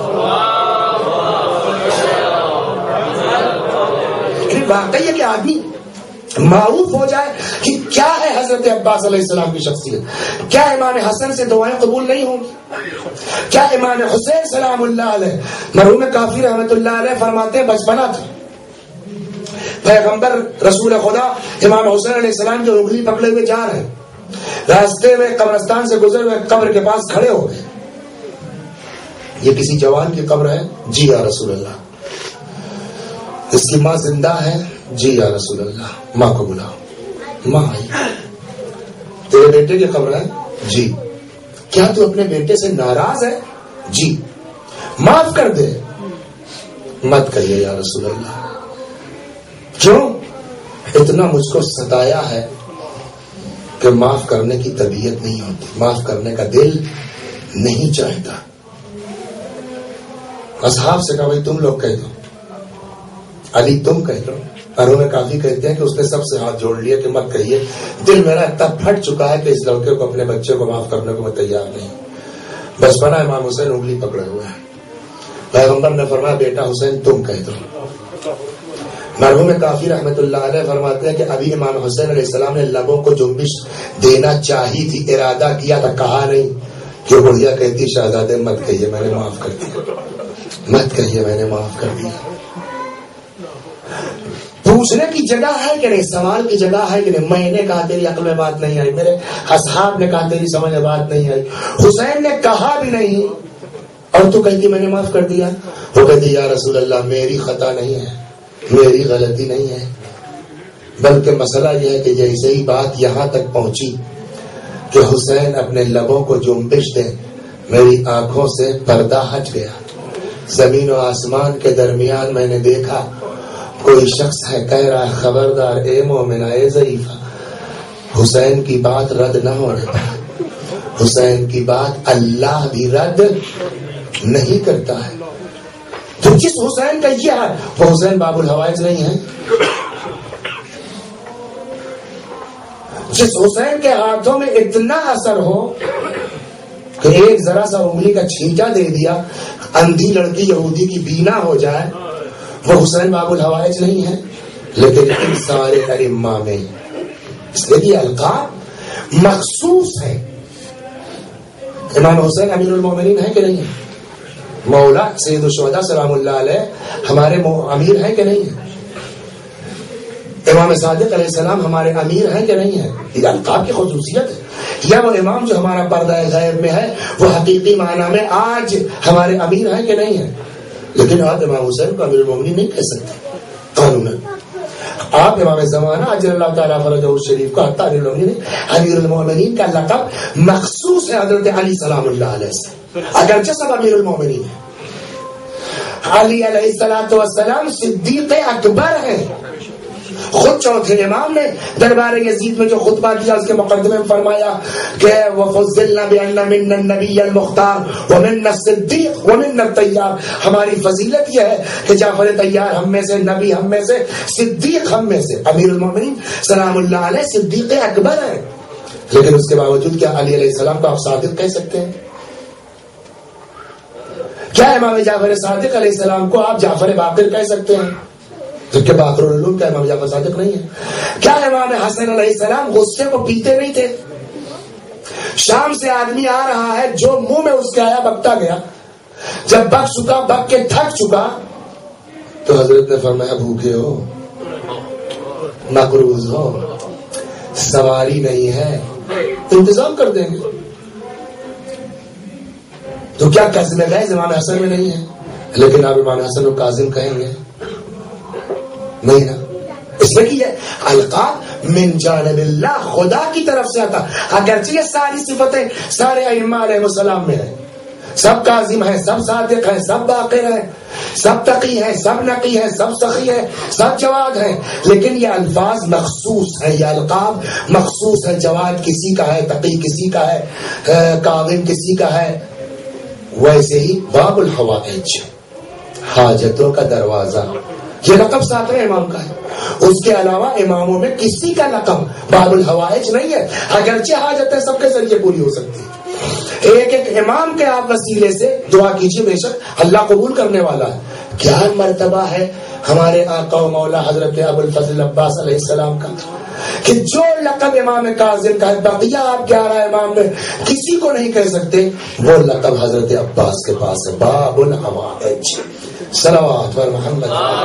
واقعی ہے کہ آدمی معروف ہو جائے کہ کیا ہے حضرت عباس علیہ السلام کی شخصیت، کیا امام حسن سے دعائیں قبول نہیں ہوں گی، کیا امام حسین سلام اللہ علیہ، مرحوم کافی رحمت اللہ علیہ فرماتے ہیں بچپنا تھا، پیغمبر رسول خدا امام حسین علیہ السلام جو انگلی پکڑے ہوئے جا رہے ہیں، راستے میں قبرستان سے گزر ہوئے قبر کے پاس کھڑے ہو گئے، یہ کسی جوان کی قبر ہے؟ جی یا رسول اللہ۔ اس کی ماں زندہ ہے؟ جی یا رسول اللہ۔ ماں کو بلاؤ۔ ماں آئی۔ تیرے بیٹے کی قبر ہے؟ جی۔ کیا تو اپنے بیٹے سے ناراض ہے؟ جی۔ معاف کر دے۔ مت کریے یا رسول اللہ۔ کیوں؟ اتنا مجھ کو ستایا ہے کہ معاف کرنے کی طبیعت نہیں ہوتی، معاف کرنے کا دل نہیں چاہتا۔ اصحاب سے کہا بھائی تم لوگ کہہ دو، علی تم کہہ دو. انہوں نے کافی کہتے ہیں کہ اس نے سب سے ہاتھ جوڑ لیا کہ مت کہیے، دل میرا اتنا پھٹ چکا ہے کہ اس لڑکے کو، اپنے بچے کو معاف کرنے کو میں تیار نہیں. بچپنا امام حسین انگلی پکڑے ہوئے ہیں. پیغمبر نے فرمایا بیٹا حسین تم کہہ دو. مرحوم کافی رحمت اللہ علیہ فرماتے ہیں کہ ابھی امام حسین علیہ السلام نے لبوں کو جنبش دینا چاہی تھی، ارادہ کیا تھا، کہا نہیں. کہ بڑھیا کہتی شہزادے مت کہیے میں نے معاف کر دیا، مت کہیے میں نے معاف کر دیا. پوچھنے کی جگہ ہے کہ نہیں، سوال کی جگہ ہے کہ نہیں. میں نے کہا تیری عقل میں بات نہیں آئی، میرے اصحاب نے کہا تیری سمجھ میں بات نہیں آئی، حسین نے کہا بھی نہیں اور تو کہتی میں نے معاف کر دیا. وہ کہتی یا رسول اللہ میری خطا نہیں ہے، میری غلطی نہیں ہے، بلکہ مسئلہ یہ ہے کہ جیسے ہی بات یہاں تک پہنچی کہ حسین اپنے لبوں کو جنبش دے، میری آنکھوں سے پردہ ہٹ گیا. زمین و آسمان کے درمیان میں نے دیکھا کوئی شخص ہے کہہ رہا ہے خبردار اے مومنہ اے ضعیفہ، حسین کی بات رد نہ ہونے پائے. حسین کی بات اللہ بھی رد نہیں کرتا ہے. تو جس حسین کا یہ ہے وہ حسین باب الحوائج نہیں ہے. جس حسین کے ہاتھوں میں اتنا اثر ہو کہ ایک ذرا سا انگلی کا چھینٹا دے دیا اندھی لڑکی یہودی کی بینا ہو جائے، وہ حسین باب الحوائج نہیں ہے. لیکن ان سارے ائمہ میں اس لیے القاب مخصوص ہے. امام حسین امیر المومنین ہے کہ نہیں ہے؟ مولا سید الشہداء سلام اللہ علیہ ہمارے امیر ہیں کہ نہیں ہے؟ امام صادق علیہ السلام ہمارے امیر ہیں کہ نہیں ہے؟ یہ القاب کی خصوصیت ہے. یا وہ امام جو ہمارا پردہ غیب میں ہے وہ حقیقی معنی میں آج ہمارے امیر ہیں کہ نہیں ہے؟ لیکن آپ امام حسین کو امیر المومنین نہیں کہہ سکتے قانون. آپ امام زمانہ اجل اللہ تعالیٰ فرجہ الشریف کو حتی امیر المومنین کا لقب مخصوص ہے حضرت علی سلام اللہ علیہ سے، اگرچہ سب امیر المومنین ہیں. علی علیہ السلام صدیق اکبر ہیں. خود چوتھے امام نے دربار یزید میں جو خطبہ دیا اس کے مقدمے میں فرمایا کہ وَفُضِّلْنَا بِأَنَّ مِنَّا النَّبِيَّ الْمُخْتَارِ وَمِنَّا الصِّدِّيقُ وَمِنَّا الطَّيَّارِ. ہماری فضیلت یہ ہے کہ جعفر طیار ہم میں سے، نبی ہم میں سے، صدیق ہم میں سے. امیر المومنین سلام اللہ علیہ صدیق اکبر ہے. لیکن اس کے باوجود کیا علی علیہ السلام کو آپ صادق کہہ سکتے ہیں؟ کیا امام جعفر صادق علیہ السلام کو آپ جعفر باقر کہہ سکتے ہیں؟ جبکہ باقر العلوم کا امام جعفر صادق نہیں ہے. کیا امام حسن علیہ السلام غصے کو پیتے نہیں تھے؟ شام سے آدمی آ رہا ہے، جو منہ میں اس کے آیا بکتا گیا. جب بک چکا، بک کے تھک چکا تو حضرت نے فرمایا بھوکے ہو، مقروض ہو، سواری نہیں ہے، انتظام کر دیں گے. تو کیا قسم غیظ امام حسن میں نہیں ہے؟ لیکن آپ امام حسن کو کاظم کہیں گے نہیں نا. اس میں کی ہے القاب من جانب اللہ، خدا کی طرف سے آتا. اگرچہ یہ ساری صفتیں سارے ائمہ علیہ السلام میں ہیں، سب کاظم ہیں، سب صادق ہیں، سب باقر ہیں، سب تقی ہیں، سب نقی ہیں، سب سخی ہیں، سب جواد ہیں. لیکن یہ الفاظ مخصوص ہیں، یہ القاب مخصوص ہیں. جواد کسی کا ہے، تقی کسی کا ہے، کاظم کسی کا ہے. ویسے ہی باب الحوائج، حاجتوں کا دروازہ، یہ لقب ساتویں امام کا ہے. اس کے علاوہ اماموں میں کسی کا لقب باب الحوائج نہیں ہے، اگرچہ حاجتیں سب کے ذریعے پوری ہو سکتی ہیں. ایک ایک امام کے آپ وسیلے سے دعا کیجیے، بے شک اللہ قبول کرنے والا ہے. کیا مرتبہ ہے ہمارے آقا و مولا حضرت ابو الفضل عباس علیہ السلام کا کہ جو لقب امام کاظم کا ہے بقیہ آپ 11 امام میں کسی کو نہیں کہہ سکتے، وہ لقب حضرت عباس کے پاس ہے. باب الحوائج. صلوات پر محمد.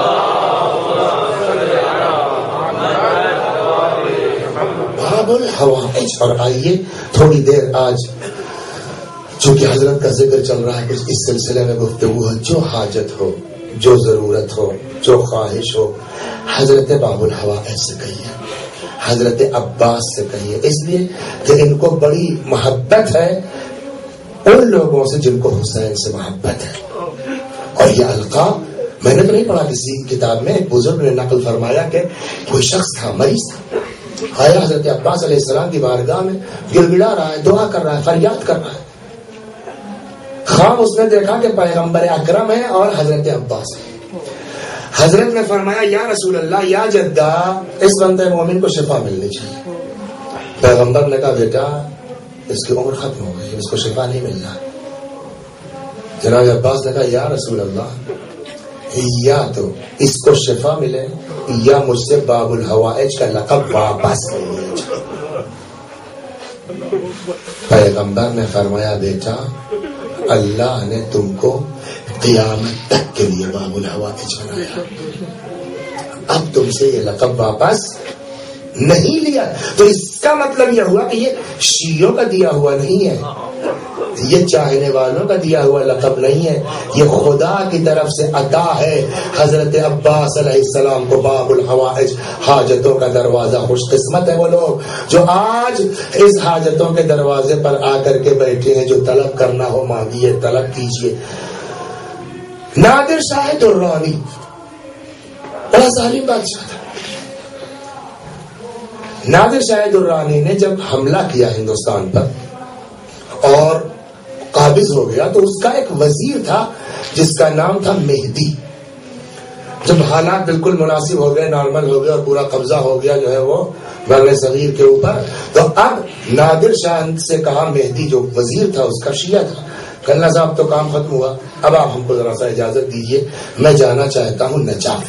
باب الحوائج. اور آئیے تھوڑی دیر آج چونکہ حضرت کا ذکر چل رہا ہے، اس سلسلے میں گفتگو ہے. جو حاجت ہو، جو ضرورت ہو، جو خواہش ہو، حضرت باب الحوائج سے کہیے، حضرت عباس سے کہیے. اس لیے کہ ان کو بڑی محبت ہے ان لوگوں سے جن کو حسین سے محبت ہے. اور یہ القاب میں نے تو نہیں پڑھا کسی کتاب میں، ایک بزرگ نے نقل فرمایا کہ کوئی شخص تھا، مریض تھا، آیا حضرت عباس علیہ السلام کی بارگاہ میں، گڑ گڑا رہا ہے، دعا کر رہا ہے، فریاد کر رہا ہے. خواب اس نے دیکھا کہ پیغمبر اکرم ہے اور حضرت عباس ہے. حضرت نے فرمایا یا رسول اللہ یا جدہ اس بندے مومن کو شفا ملنی چاہیے. پیغمبر نے کہا بیٹا اس کی عمر ختم ہو گئی, اس کو شفا نہیں ملنا. جناب عباس نے کہا یا رسول اللہ یا تو اس کو شفا ملے یا مجھ سے باب الحوائج کا لقب واپس لے لیا جائے. پیغمبر نے فرمایا بیٹا اللہ نے تم کو قیامت تک کے لیے باب الحوائج بنایا, اب تم سے یہ لقب واپس نہیں لیا. تو اس کا مطلب یہ ہوا کہ یہ شیعوں کا دیا ہوا نہیں ہے, یہ چاہنے والوں کا دیا ہوا لقب نہیں ہے, یہ خدا کی طرف سے عطا ہے. حضرت عباس علیہ السلام کو باب الحوائج, حاجتوں کا دروازہ. خوش قسمت ہے وہ لوگ جو آج اس حاجتوں کے دروازے پر آ کر کے بیٹھے ہیں. جو طلب کرنا ہو مانگیے, طلب کیجیے. نادر شاہ درانی بڑا ظالم بادشاہ تھا. نادر شاہ درانی نے جب حملہ کیا ہندوستان پر اور قابض ہو گیا تو اس کا ایک وزیر تھا جس کا نام تھا مہدی. جب حالات بالکل مناسب ہو گئے, نارمل ہو گئے اور پورا قبضہ ہو گیا جو ہے وہ بر صغیر کے اوپر, تو اب نادر شاہ سے کہا, مہدی جو وزیر تھا اس کا شیعہ تھا, کہنا صاحب تو کام ختم ہوا, اب آپ ہم کو ذرا سا اجازت دیجئے, میں جانا چاہتا ہوں نجف.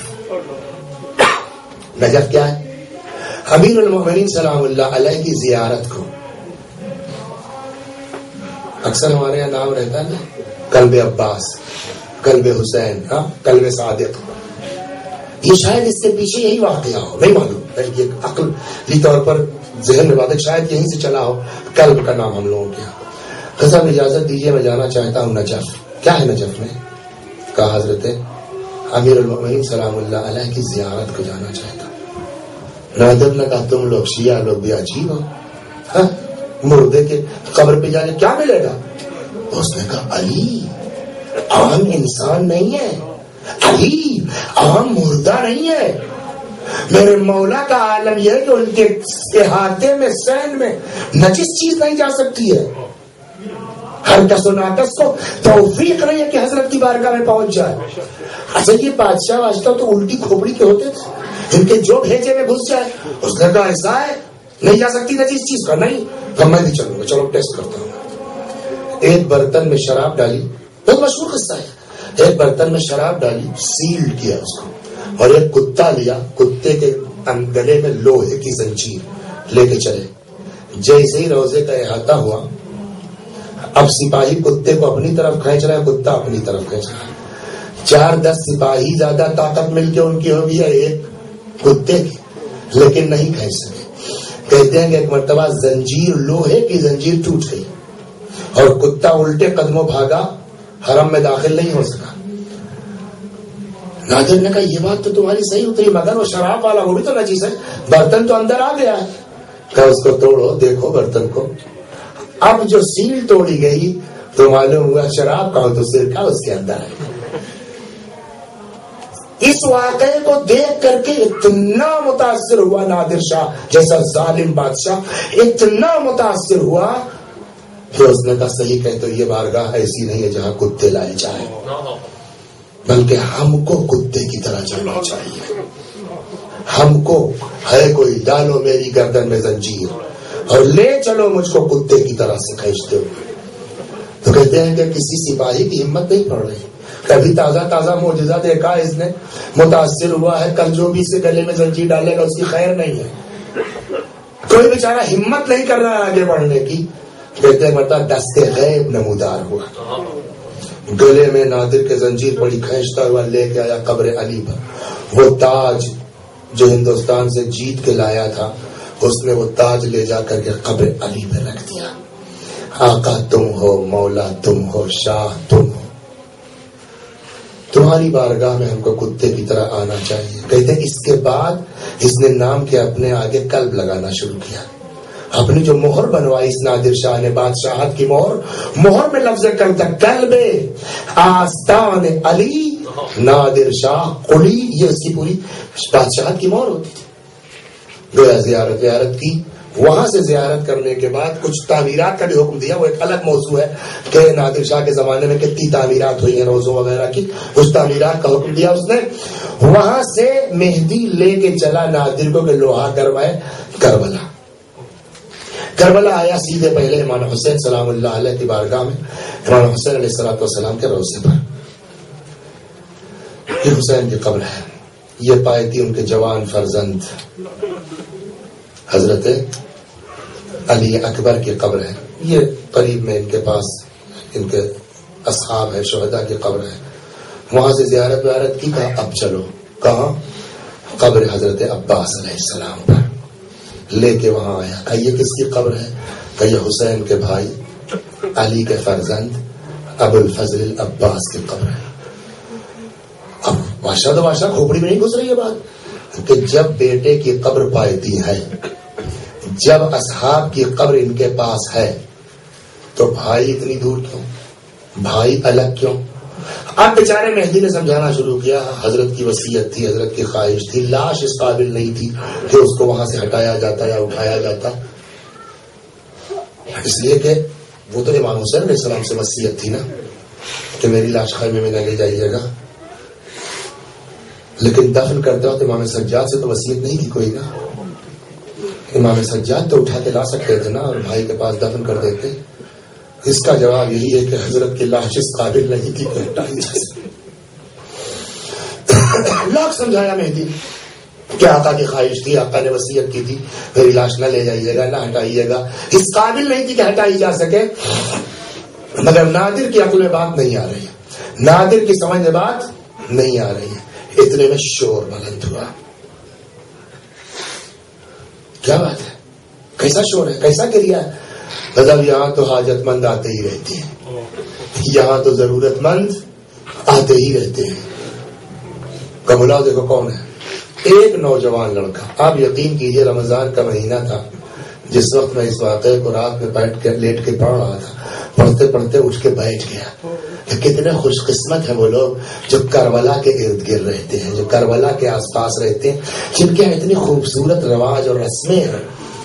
نجف کیا ہے؟ امیر المؤمنین سلام اللہ علیہ کی زیارت کو. اکثر ہمارے یہاں نام رہتا ہے نا, قلب عباس, قلب حسین, قلب صادق. یہ شاید اس کے پیچھے یہی واقعہ ہو, نہیں معلوم, یہ عقلی طور پر ذہن میں بات ہے, شاید یہیں سے چلا ہو. قلب کا نام ہم لوگوں کے صاحب اجازت دیجیے میں جانا چاہتا ہوں نجف. کیا ہے نجف میں؟ کہا حضرت امیر المؤمنین سلام اللہ علیہ کی زیارت کو جانا چاہتا ہوں. نادر نے کہا تم لوگ شیعہ لوگ بھی عجیب ہو, مردے کے قبر پہ جانے کیا ملے گا؟ اس نے کہا علی عام انسان نہیں ہے, علی عام مردہ نہیں ہے. میرے مولا کا عالم یہ ہے کہ ان کے احاطے میں سین میں نجس چیز نہیں جا سکتی ہے. ہر کس و ناقص کو توفیق نہیں ہے کہ حضرت کی بارگاہ میں پہنچ جائے. اچھا یہ بادشاہ واجدہ تو الٹی کھوپڑی کے ہوتے تھے, ان کے جو بھیجے میں گھس جائے. اس نے کہا ایسا ہے نہیں جا سکتی نجس چیز کا, نہیں تو میں بھی چلوں گا, چلو ٹیسٹ کرتا ہوں. ایک برتن میں شراب ڈالی, بہت مشہور قصہ ہے. ایک برتن میں شراب ڈالی, سیل کیا اس کو, اور ایک کتا لیا, کتے کے گلے میں لوہے کی زنجیر لے کے چلے. جیسے ہی روزے کا احاطہ ہوا, اب سپاہی کتے کو اپنی طرف کھینچ رہا ہے, کتا اپنی طرف کھینچ رہا ہے. 4-10 سپاہی زیادہ طاقت مل کے ان کی ہوگی ہے ایک کتے کی, لیکن نہیں کھینچ سکے. کہتے ہیں کہ ایک مرتبہ زنجیر, لوہے کی زنجیر ٹوٹ گئی اور کتا الٹے قدموں بھاگا, حرم میں داخل نہیں ہو سکا. نادر نے کہا یہ بات تو تمہاری صحیح اتری, مگر وہ شراب والا وہ بھی تو نجیس ہے, برتن تو اندر آ گیا ہے. کہا اس کو توڑو, دیکھو برتن کو. اب جو سیل توڑی گئی تو معلوم ہوا شراب کا ہو تو سرکہ اس کے اندر ہے. اس واقعے کو دیکھ کر کے اتنا متاثر ہوا نادر شاہ جیسا ظالم بادشاہ, اتنا متاثر ہوا کہ اس نے کہا صحیح کہ تو یہ بارگاہ ایسی نہیں ہے جہاں کتے لائے جائیں, بلکہ ہم کو کتے کی طرح جانا چاہیے. ہم کو ہے کوئی, ڈالو میری گردن میں زنجیر اور لے چلو مجھ کو کتے کی طرح سے کھینچتے ہوئے. تو کہتے ہیں کہ کسی سپاہی کی ہمت نہیں پڑ رہی. کبھی تازہ تازہ معجزہ دیکھا اس نے, متاثر ہوا ہے, کل جو بھی اسے گلے میں زنجیر ڈالے گا اس کی خیر نہیں ہے. کوئی بیچارہ ہمت نہیں کر رہا ہے آگے بڑھنے کی. کہتے ہیں مطلب دست غیب نمودار ہوا, گلے میں نادر کے زنجیر پڑی, کھینچتا ہوا لے کے آیا قبر علی پر. وہ تاج جو ہندوستان سے جیت کے لایا تھا, اس نے وہ تاج لے جا کر کے قبر علی پہ رکھ دیا. آقا تم ہو, مولا تم ہو, شاہ تم ہو, تمہاری بارگاہ میں ہم کو کتے کی طرح آنا چاہیے. کہتے ہیں اس کے بعد اس نے نام کے اپنے آگے قلب لگانا شروع کیا. اپنی جو مہر بنوائی اس نادر شاہ نے, بادشاہت کی مہر میں لفظ کرتا قلب آستان علی نادر شاہ قلی, یہ اس کی پوری بادشاہت کی مہر ہوتی تھی. گویا زیارت کی, وہاں سے زیارت کرنے کے بعد کچھ تعمیرات کا بھی حکم دیا، وہ ایک الگ موضوع ہے کہ نادر شاہ کے زمانے میں کتنی تعمیرات ہوئی ہیں روزوں وغیرہ کی، اس تعمیرات کا حکم دیا اس نے۔ وہاں سے مہدی لے کے چلا نادر کو کہ لوہا کروائے کربلا۔ کربلا آیا سیدھے پہلے امام حسین سلام اللہ علیہ کی بارگاہ میں، امام حسین علیہ السلام کے روضے پر۔ یہ حسین کی قبر ہے، یہ پائی تھی ان کے جوان فرزند حضرت علی اکبر کی قبر ہے، یہ قریب میں ان کے پاس ان کے اصحاب ہے، شہداء کی قبر ہے۔ وہاں سے زیارت ویارت کی، کہا اب چلو کہاں؟ قبر حضرت عباس علیہ السلام پر لے کے وہاں آیا۔ کہ یہ کس کی قبر ہے؟ کہ یہ حسین کے بھائی علی کے فرزند ابو الفضل العباس کی قبر ہے۔ اب بادشاہ تو بادشاہ کھوپڑی میں نہیں گھس رہی ہے بات کہ جب بیٹے کی قبر پائیتی ہے، جب اصحاب کی قبر ان کے پاس ہے، تو بھائی اتنی دور کیوں، بھائی الگ کیوں؟ اب بیچارے مہدی نے سمجھانا شروع کیا، حضرت کی وصیت تھی، حضرت کی خواہش تھی، لاش اس قابل نہیں تھی کہ اس کو وہاں سے ہٹایا جاتا یا اٹھایا جاتا، اس لیے کہ وہ تو امام حسین علیہ السلام سے وصیت تھی نا کہ میری لاش خیمے میں نہ لے جائیے گا، لیکن دفن کرتے وقت امام سجاد سے تو وصیت نہیں تھی کوئی نا، امام سجاد تو اٹھا کے لا سکتے تھے نا اور بھائی کے پاس دفن کر دیتے۔ اس کا جواب یہی ہے کہ حضرت کی لاش اس قابل نہیں تھی کہ ہٹائی جا سکے۔ لاکھ سمجھایا مہدی کہ آقا کی خواہش تھی، آقا نے وصیت کی تھی میری لاش نہ لے جائیے گا، نہ ہٹائیے گا، اس قابل نہیں تھی کہ ہٹائی جا سکے، مگر نادر کی عقل میں بات نہیں آ رہی ہے، نادر کی سمجھ میں بات نہیں آ رہی ہے۔ اتنے میں شور بلند ہوا۔ کیا بات ہے؟ کیسا شور ہے، کیسا کریا ہے؟ مطلب یہاں تو حاجت مند آتے ہی رہتے ہیں، یہاں تو ضرورت مند آتے ہی رہتے ہیں۔ کبلا دیکھو کون ہے؟ ایک نوجوان لڑکا۔ آپ یقین کیجئے رمضان کا مہینہ تھا، جس وقت میں اس واقعے کو رات میں بیٹھ کے لیٹ کے پڑھ رہا تھا، پڑھتے پڑھتے اٹھ کے بیٹھ گیا کہ کتنے خوش قسمت ہیں وہ لوگ جو کربلا کے ارد گرد رہتے ہیں، جو کربلا کے آس پاس رہتے ہیں، جن کے اتنی خوبصورت رواج اور رسمیں ہیں۔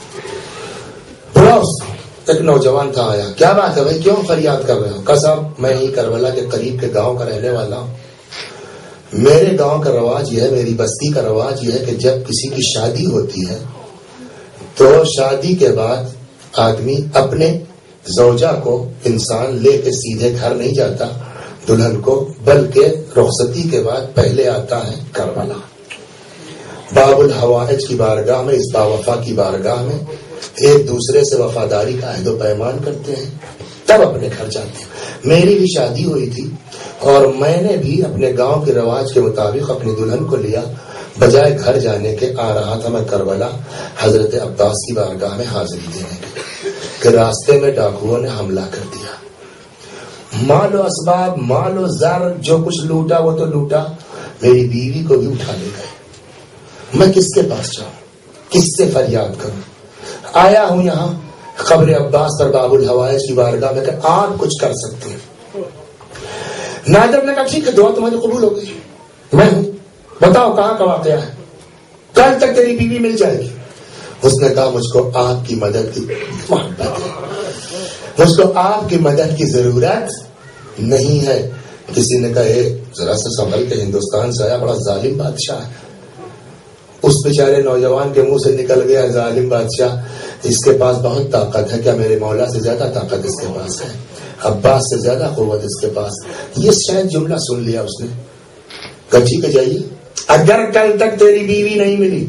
ایک نوجوان تھا آیا، کیا بات ہے بھائی، کیوں فریاد کر رہے ہو؟ کہا صاحب میں ہی کربلا کے قریب کے گاؤں کا رہنے والا ہوں، میرے گاؤں کا رواج یہ ہے، میری بستی کا رواج یہ ہے کہ جب کسی کی شادی ہوتی ہے تو شادی کے بعد آدمی اپنے زوجہ کو انسان لے کے سیدھے گھر نہیں جاتا دلہن کو، بلکہ رخصتی کے بعد پہلے آتا ہے کربلا، باب الحوائج کی بارگاہ میں، اس باوفا کی بارگاہ میں ایک دوسرے سے وفاداری کا عہد و پیمان کرتے ہیں، تب اپنے گھر جاتے ہیں۔ میری بھی شادی ہوئی تھی اور میں نے بھی اپنے گاؤں کے رواج کے مطابق اپنی دلہن کو لیا، بجائے گھر جانے کے آ رہا تھا میں کربلا حضرت عباس کی بارگاہ میں حاضری دینے کے، کہ راستے میں ڈاکوؤں نے حملہ کر دیا، مال و اسباب، مال و زر جو کچھ لوٹا وہ تو لوٹا، میری بیوی کو بھی اٹھا لے گئے، میں کس کے پاس جاؤں، کس سے فریاد کروں؟ آیا ہوں یہاں قبر عباس پر باب الحوائج کی بارگاہ میں کہ آپ کچھ کر سکتے ہیں۔ نادر نے کہا ٹھیک ہے، دعا تمہاری قبول ہو گئی، میں ہوں، بتاؤ کہاں کا واقعہ ہے، کل تک تیری بیوی مل جائے گی۔ اس نے کہا مجھ کو آپ کی مدد کی محبت ہے، مجھ کو آپ کی مدد کی ضرورت نہیں ہے۔ کسی نے کہا ذرا سا سنبھل کے، ہندوستان سے آیا بڑا ظالم بادشاہ ہے۔ اس بیچارے نوجوان کے منہ سے نکل گیا ظالم بادشاہ، اس کے پاس بہت طاقت ہے، کیا میرے مولا سے زیادہ طاقت اس کے پاس ہے، عباس سے زیادہ قوت اس کے پاس۔ یہ شاید جملہ سن لیا اس نے، کہا ٹھیک ہے جائیے، اگر کل تک تیری بیوی نہیں ملی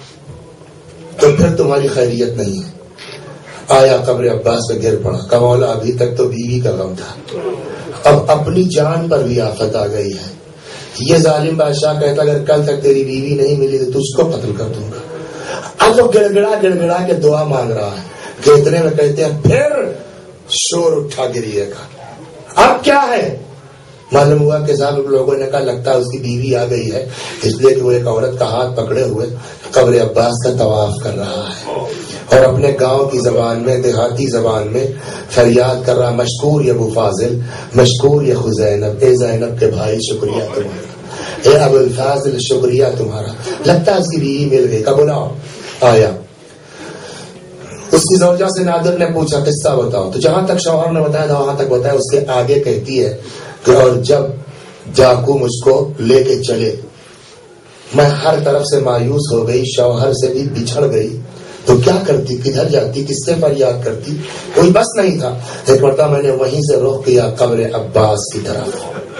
تو پھر تمہاری خیریت نہیں ہے۔ آیا قبر عباس پہ گر پڑا، کہ مولا ابھی تک تو بیوی کا غم تھا، اب اپنی جان پر بھی آفت آ گئی ہے۔ یہ ظالم بادشاہ کہتا اگر کل تک تیری بیوی نہیں ملی تو تجھ کو قتل کر دوں گا۔ اب وہ گڑ گڑا کے دعا مانگ رہا ہے کہ اتنے میں کہتے ہیں پھر شور اٹھا گریے کا۔ اب کیا ہے؟ معلوم ہوا کہ صاحب لوگوں نے کہا لگتا ہے اس کی بیوی آ گئی ہے، اس لیے کہ وہ ایک عورت کا ہاتھ پکڑے ہوئے قبر عباس کا طواف کر رہا ہے اور اپنے گاؤں کی زبان میں، دیہاتی زبان میں فریاد کر رہا، مشکور یا ابو فاضل، مشکور یا خزینب، اے زینب کے بھائی شکریہ تمہارا، اے ابو الفاضل شکریہ تمہارا۔ لگتا ہے اس کی بیوی مل گئی، کب بلاؤ۔ آیا اس کی زوجہ سے نادر نے پوچھا قصہ بتاؤ، تو جہاں تک شوہر نے بتایا تھا وہاں تک بتایا. اس کے آگے کہتی ہے کہ اور جب جاکو مجھ کو لے کے چلے میں ہر طرف سے مایوس ہو گئی، شوہر سے بھی بچھڑ گئی، تو کیا کرتی، کدھر جاتی، کس سے فریاد کرتی؟ کوئی بس نہیں تھا. ایک مرتبہ میں نے وہیں سے رخ کیا قبر عباس کی طرف،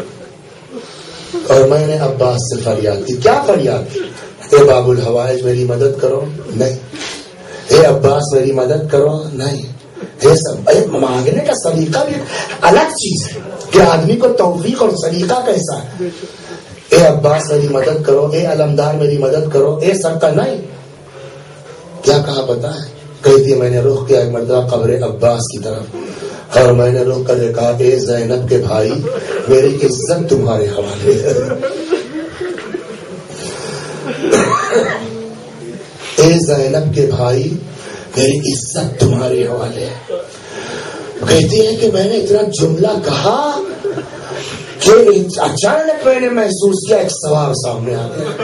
اور میں نے عباس سے فریاد کی. کیا فریاد کی؟ اے باب الحوائج میری مدد کرو، نہیں. اے عباس میری مدد کرو، نہیں. یہ سب مانگنے کا سلیقہ بھی الگ چیز ہے کہ آدمی کو توفیق اور سلیقہ کیسا ہے. اے عباس میری مدد کرو، اے علمدار میری مدد کرو، اے سب کا نہیں. کیا کہا پتا ہے؟ کہتی ہے میں نے رخ کیا ایک مرتبہ قبر عباس کی طرف، اور میں نے رخ کر کہا اے زینب کے بھائی میری عزت تمہارے حوالے ہے. اے زینب کے بھائی میری عزت تمہارے حوالے ہے. کہتی ہے کہ میں نے اتنا جملہ کہا کہ اچانک میں نے محسوس کیا ایک سوار سامنے آ گیا.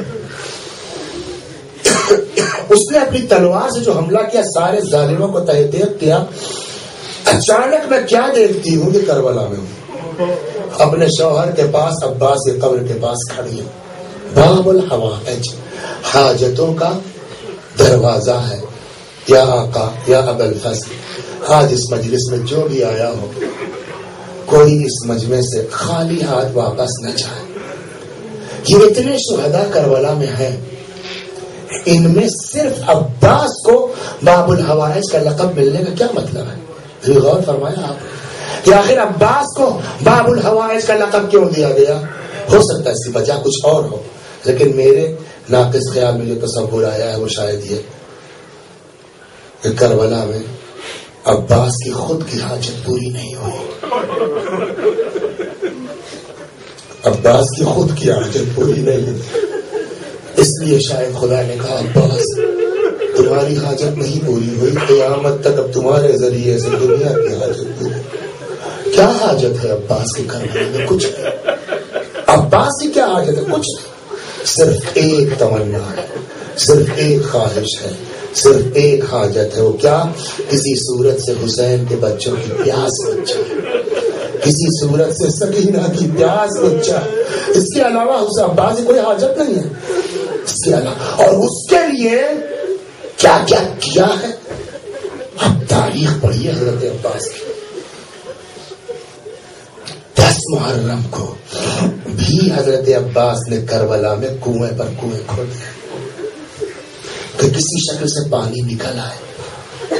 اس نے اپنی تلوار سے جو حملہ کیا سارے ظالموں کو تحت کیا. اچانک میں کیا دیکھتی ہوں کہ کربلا میں ہوں، اپنے شوہر کے پاس عباس کی قبر کے پاس کھڑی ہوں. باب الحوائج حاجتوں کا دروازہ ہے. یا آقا یا ابا الفضل، آج اس مجلس میں جو بھی آیا ہو کوئی اس مجمع سے خالی ہاتھ واپس نہ جائے. یہ اتنے شہداء کربلا میں ہیں، ان میں صرف عباس کو باب الحوائج کا لقب ملنے کا کیا مطلب ہے؟ غور فرمایا آپ کہ آخر عباس کو باب الحوائج کا لقب کیوں دیا گیا؟ ہو سکتا ہے اس کی وجہ کچھ اور ہو، لیکن میرے ناقص خیال میں جو تصور آیا ہے وہ شاید یہ کہ کربلا میں عباس کی خود کی حاجت پوری نہیں ہوئی. عباس کی خود کی حاجت پوری نہیں ہوئی، اس لیے شاید خدا نے کہا عباس تمہاری حاجت نہیں پوری ہوئی، قیامت تک اب تمہارے ذریعے سے دنیا کی حاجت پوری. کیا حاجت ہے عباس کے کربلا میں؟ کچھ نہیں. عباس کی کیا حاجت ہے؟ کچھ نہیں. صرف ایک تمنا ہے، صرف ایک خواہش ہے، صرف ایک حاجت ہے. وہ کیا؟ کسی صورت سے حسین کے بچوں کی پیاس بچ جائے، کسی صورت سے سکینہ کی پیاس بچ جائے. اس کے علاوہ اسے عباس کی کوئی حاجت نہیں ہے اس کے علاوہ. اور اس کے لیے کیا کیا کیا ہے اب تاریخ پڑھیے حضرت عباس کی. 10 محرم کو بھی حضرت عباس نے کربلا میں کنویں پر کنویں کھودے کہ کسی شکل سے پانی نکل آئے.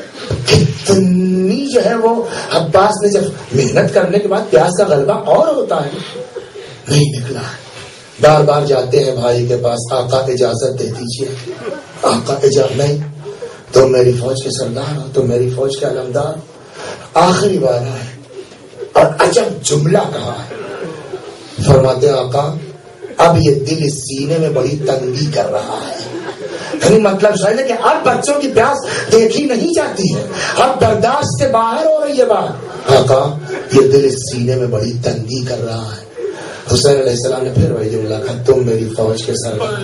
کتنی جو ہے وہ عباس نے جب محنت کرنے کے بعد پیاس کا غلبہ اور ہوتا ہے، نہیں نکلا. بار بار جاتے ہیں بھائی کے پاس، آقا اجازت دے دیجیے. آقا اجازت نہیں، تم میری فوج کے سردار ہو، تم میری فوج کے علمدار ہو. آخری بار ہے اور عجب جملہ کہا ہے. فرماتے آقا اب یہ دل اس سینے میں بڑی تنگی کر رہا ہے. یعنی مطلب شاید ہے کہ اب بچوں کی پیاس دیکھی نہیں جاتی ہے، اب برداشت سے باہر ہو رہی ہے بات. آقا یہ دل اس سینے میں بڑی تنگی کر رہا ہے. حسین علیہ السلام نے پھر وہی جملہ کہا تم میری فوج کے سردار.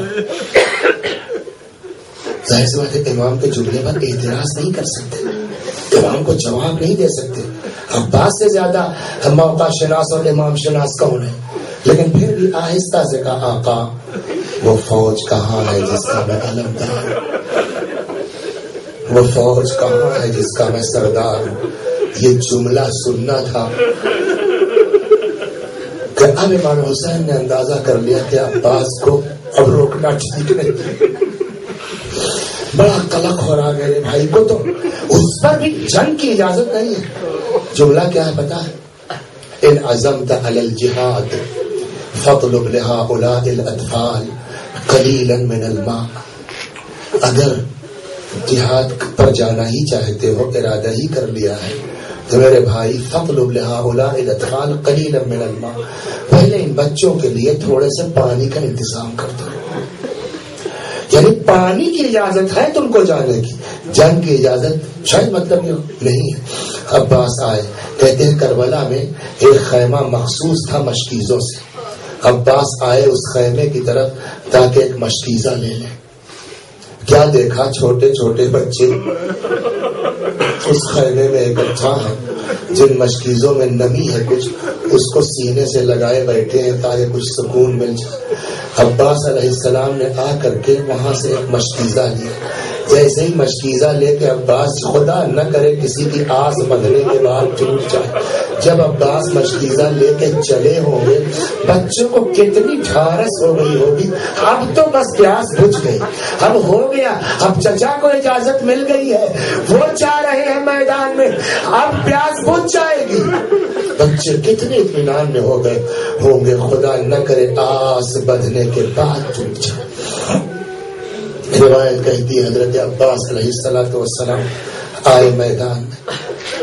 ظاہر سی بات ہے امام کے جملے پر اعتراض نہیں کر سکتے، امام کو جواب نہیں دے سکتے. عباس سے زیادہ موقع شناس اور امام شناس کون ہے؟ لیکن پھر بھی آہستہ سے کہا آقا وہ فوج کہاں ہے جس کا میں علمدار ہوں، وہ فوج کہاں ہے جس کا میں سردار ہوں. یہ جملہ سننا تھا کہ اب امام حسین نے اندازہ کر لیا کہ عباس کو اب روکنا ٹھیک نہیں. بڑا قلق ہو رہا میرے بھائی کو، تو اس پر بھی جنگ کی اجازت نہیں ہے. جملہ کیا ہے پتا ہے؟ ان عزمت علی الجہاد فاطلب لهؤلاء الاطفال قلیلا من الماء. اگر جہاد پر جانا ہی چاہتے ہو، ارادہ ہی کر لیا ہے، تو میرے بھائی فاطلب لهؤلاء الاطفال قلیلا من الماء، پہلے ان بچوں کے لیے تھوڑے سے پانی کا انتظام کر دو. یعنی پانی کی اجازت ہے تم کو جانے کی، جنگ کی اجازت شاید مطلب یہ نہیں ہے. عباس آئے، کہتے ہیں کربلا میں ایک خیمہ مخصوص تھا مشکیزوں سے. عباس آئے اس خیمے کی طرف تاکہ ایک مشکیزہ لے لیں. کیا دیکھا چھوٹے چھوٹے بچے اس خیمے میں اکٹھا ہیں، جن مشکیزوں میں نمی ہے کچھ، اس کو سینے سے لگائے بیٹھے ہیں تاکہ کچھ سکون مل جائے۔ عباس علیہ السلام نے آ کر کے وہاں سے ایک مشکیزہ لیا، جیسے ہی مشکیزہ لے کے عباس، خدا نہ کرے کسی کی آس بندھنے کے بعد ٹوٹ جائے، جب عباس مشکیزہ لے کے چلے ہوں گے، بچوں کو کتنی ڈھارس ہو گئی ہوگی، اب تو بس پیاس بجھ گئی، اب ہو گیا، اب چچا کو اجازت مل گئی ہے، وہ چاہ رہے ہیں میدان میں، اب پیاس بجھ جائے گی۔ بچے کتنے اطمینان میں ہو گئے ہوں گے، خدا نہ کرے آس بندھنے کے بعد ٹوٹ جائے۔ روایت کہتی ہے حضرت عباس علیہ السلام آئے میدان میں،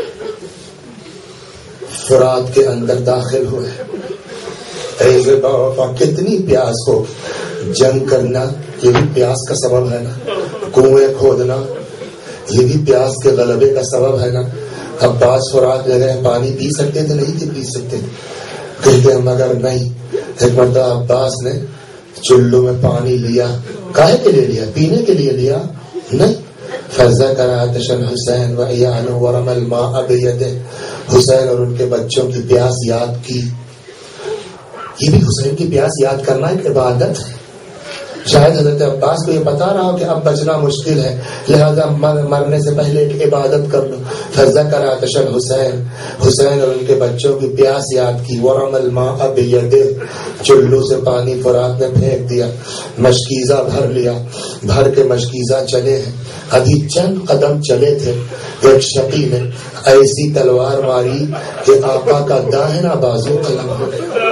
فرات کے اندر داخل ہوئے۔ ایسے بابا کتنی پیاس ہو، جنگ کرنا یہ بھی پیاس کا سبب ہے نا، کنویں کھودنا یہ بھی پیاس کے غلبے کا سبب ہے نا۔ عباس فرات لے گئے، پانی پی سکتے تھے؟ نہیں تھے پی سکتے تھے، کہتے ہیں مگر نہیں۔ ایک مرتبہ عباس نے چلو میں پانی لیا، کاہے کے لیے لیا؟ پینے کے لیے لیا؟ نہیں۔ فذکر عطش الحسین وعیان ورمى الماء بیدہ، حسین اور ان کے بچوں کی پیاس یاد کی۔ یہ بھی حسین کی پیاس یاد کرنا ایک عبادت ہے۔ شاید حضرت عباس کو یہ پتا رہا ہو کہ اب بچنا مشکل ہے، لہذا مرنے سے پہلے ایک عبادت کر لو۔ فذکر عطش الحسین، حسین اور ان کے بچوں کی پیاس یاد کی۔ ورمى الماء بیدہ، چلو سے پانی فرات نے پھینک دیا، مشکیزہ بھر لیا، بھر کے مشکیزہ چلے ہیں۔ ابھی چند قدم چلے تھے، ایک شقی نے ایسی تلوار ماری کہ آقا کا داہنا بازو قلم ہو گیا۔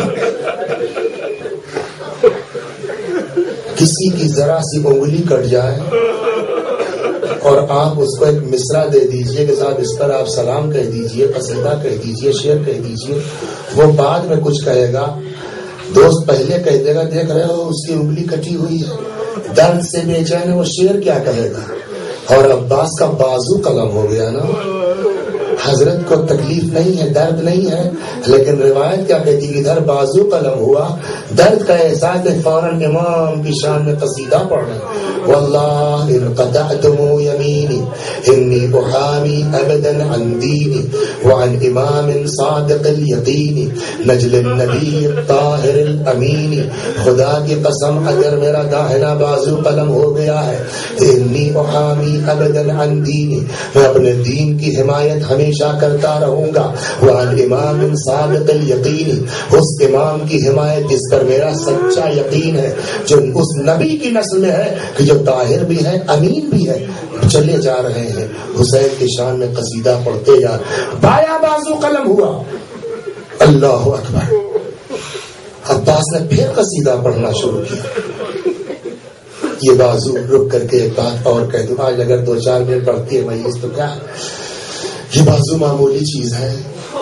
کسی کی ذرا سی انگلی کٹ جائے اور آپ اس کو ایک مصرع دے دیجئے کہ صاحب اس پر آپ سلام کہہ دیجئے، قصیدہ کہہ دیجئے، شعر کہہ دیجئے، وہ بعد میں کچھ کہے گا، دوست پہلے کہہ دے گا دیکھ رہے ہو اس کی انگلی کٹی ہوئی ہے، درد سے بے چین ہے، وہ شعر کیا کہے گا۔ اور عباس کا بازو قلم ہو گیا نا۔ حضرت کو تکلیف نہیں ہے، درد نہیں ہے، لیکن روایت کیا کہتی ہے، ادھر بازو قلم ہوا، درد کا احساس ہے، فوراً امام کی شان میں قصیدہ پڑھنا، واللہ ان قطعتم یمینی انی احامی ابدا عن دینی وعن امام صادق الیقین نجل النبی الطاہر الامین۔ خدا کی قسم اگر میرا داہنا بازو قلم ہو گیا ہے، انی احامی ابدا عن دینی، میں اپنے دین کی حمایت ہمیشہ کرتا رہوں گا، وعن امام صادق الیقین، اس امام کی حمایت جس پر میرا سچا یقین ہے، جو اس نبی کی نسل میں ہے کہ جو طاہر بھی ہے امین بھی ہے۔ چلے جا رہے ہیں، حسین کی شان میں قصیدہ پڑھتے جا، بایاں بازو قلم ہوا، اللہ اکبر۔ عباس نے پھر قصیدہ پڑھنا شروع کیا۔ یہ بازو رک کر کے ایک بات اور کہہ دوں، آج اگر 2-4 منٹ پڑھتی ہے مجلس تو کیا ہے، یہ بازو معمولی چیز ہے۔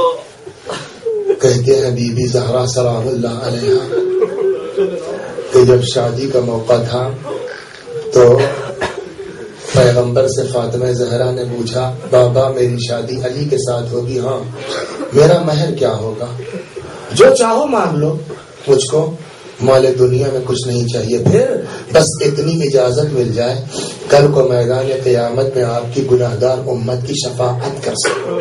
کہتے ہیں بی بی زہرا سلام اللہ علیہا کہ جب شادی کا موقع تھا تو پیغمبر سے فاطمہ زہرا نے پوچھا، بابا میری شادی علی کے ساتھ ہوگی؟ ہاں۔ میرا مہر کیا ہوگا؟ جو چاہو مانگ لو، مجھ کو مال دنیا میں کچھ نہیں چاہیے، پھر بس اتنی اجازت مل جائے کل کو میدان قیامت میں آپ کی گناہگار امت کی شفاعت کر سکوں۔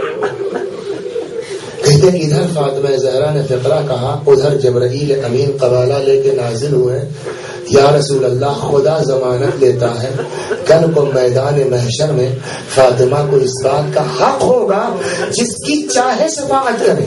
کہتے ہیں ادھر فاطمہ زہرا نے فقرہ کہا، ادھر جبرائیل امین قبالہ لے کے نازل ہوئے، یا رسول اللہ خدا ضمانت لیتا ہے کل کو میدان محشر میں فاطمہ کو اس بات کا حق ہوگا جس کی چاہے شفاعت کرے۔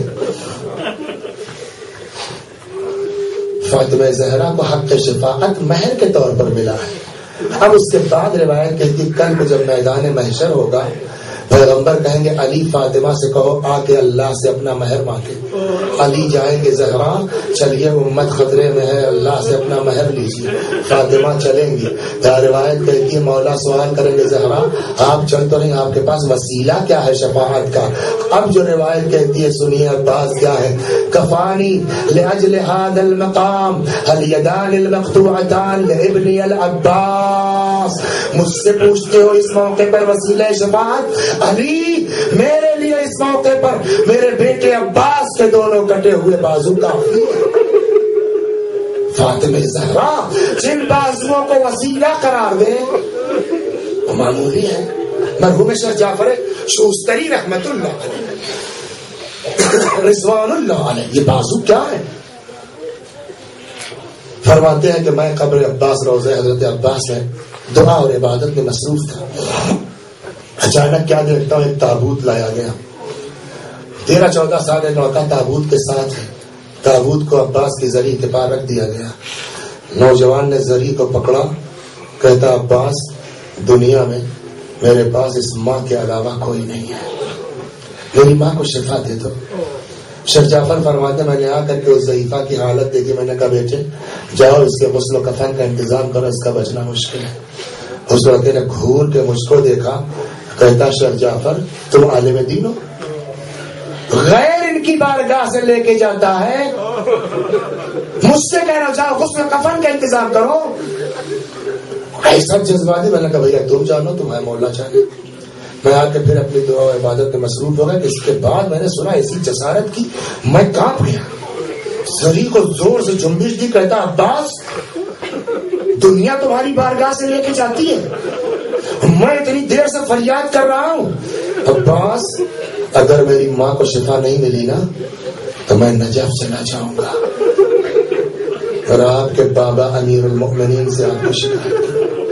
فاطمہ زہرا کو حق شفاعت مہر کے طور پر ملا ہے۔ اب اس کے بعد روایت کہتی کل کو جب میدان محشر ہوگا، پیغمبر کہیں گے علی فاطمہ سے کہو آ کے اللہ سے اپنا مہر مانگے۔ علی جائیں گے، زہرا چلیے امت خطرے میں ہے، اللہ سے اپنا مہر لیجیے۔ فاطمہ چلیں گی، روایت کہتی ہے مولا سوال کریں گے زہرا آپ چل تو نہیں، آپ کے پاس وسیلہ کیا ہے شفاعت کا؟ اب جو روایت کہتی ہے سنیے عباس کیا ہے، کفانی لاجل هذا المقام الیدان المقطوعتان لابنی العباس۔ مجھ سے پوچھتے ہو اس موقع پر وسیلہ شفاعت؟ علی میرے لیے اس موقع پر میرے بیٹے عباس کے دونوں کٹے ہوئے بازو کافی ہے۔ فاطمہ زہرا جن بازوؤں کو وسیلہ قرار دے وہ معمولی ہے. مرحوم شیخ جعفر شوستری رحمت اللہ علیہ رضوان اللہ علیہ یہ بازو کیا ہے؟ فرماتے ہیں کہ میں قبر عباس روضہ حضرت عباس ہے دعا اور عبادت میں مصروف تھا. اچانک کیا دیکھتا ہوں ایک تابوت لایا گیا. 13-14 سال ایک لڑکا تابوت کے ساتھ ہے. تابوت کو عباس کی زری کے پاس رکھ دیا گیا. نوجوان نے زری کو پکڑا, کہتا عباس دنیا میں میرے پاس اس ماں کے علاوہ کوئی نہیں ہے, میری ماں کو شفا دے دو. شیخ جعفر فرماتے میں نے آ کر کے اس ضعیفہ کی حالت دیکھی. میں نے کہا بیٹے جاؤ اس کے غسل و کفن کا انتظام کرو, اس کا بچنا مشکل ہے. اس لڑکے نے گھور کے مجھ کو دیکھا, کہتا شیخ جعفر تم عالم دین ہو, غیر ان کی بارگاہ سے لے کے جاتا ہے, مجھ سے کہہ رہا جاؤ غسل و کفن کا انتظام کرو. ایسا جذباتی. میں نے کہا بھیا تم جانو تمہارے مولا چاہے. میں آ کے پھر اپنی دعا و عبادت میں مصروف ہو گیا. اس کے بعد میں نے سنا ایسی جسارت کی میں کانپ گیا. زری کو زور سے جنبش دی, کہتا عباس دنیا تمہاری بارگاہ سے لے کے جاتی ہے, میں اتنی دیر سے فریاد کر رہا ہوں. عباس اگر میری ماں کو شفا نہیں ملی نا تو میں نجف چلا جاؤں گا, اور آپ کے بابا امیر المؤمنین سے آپ کو شکایت.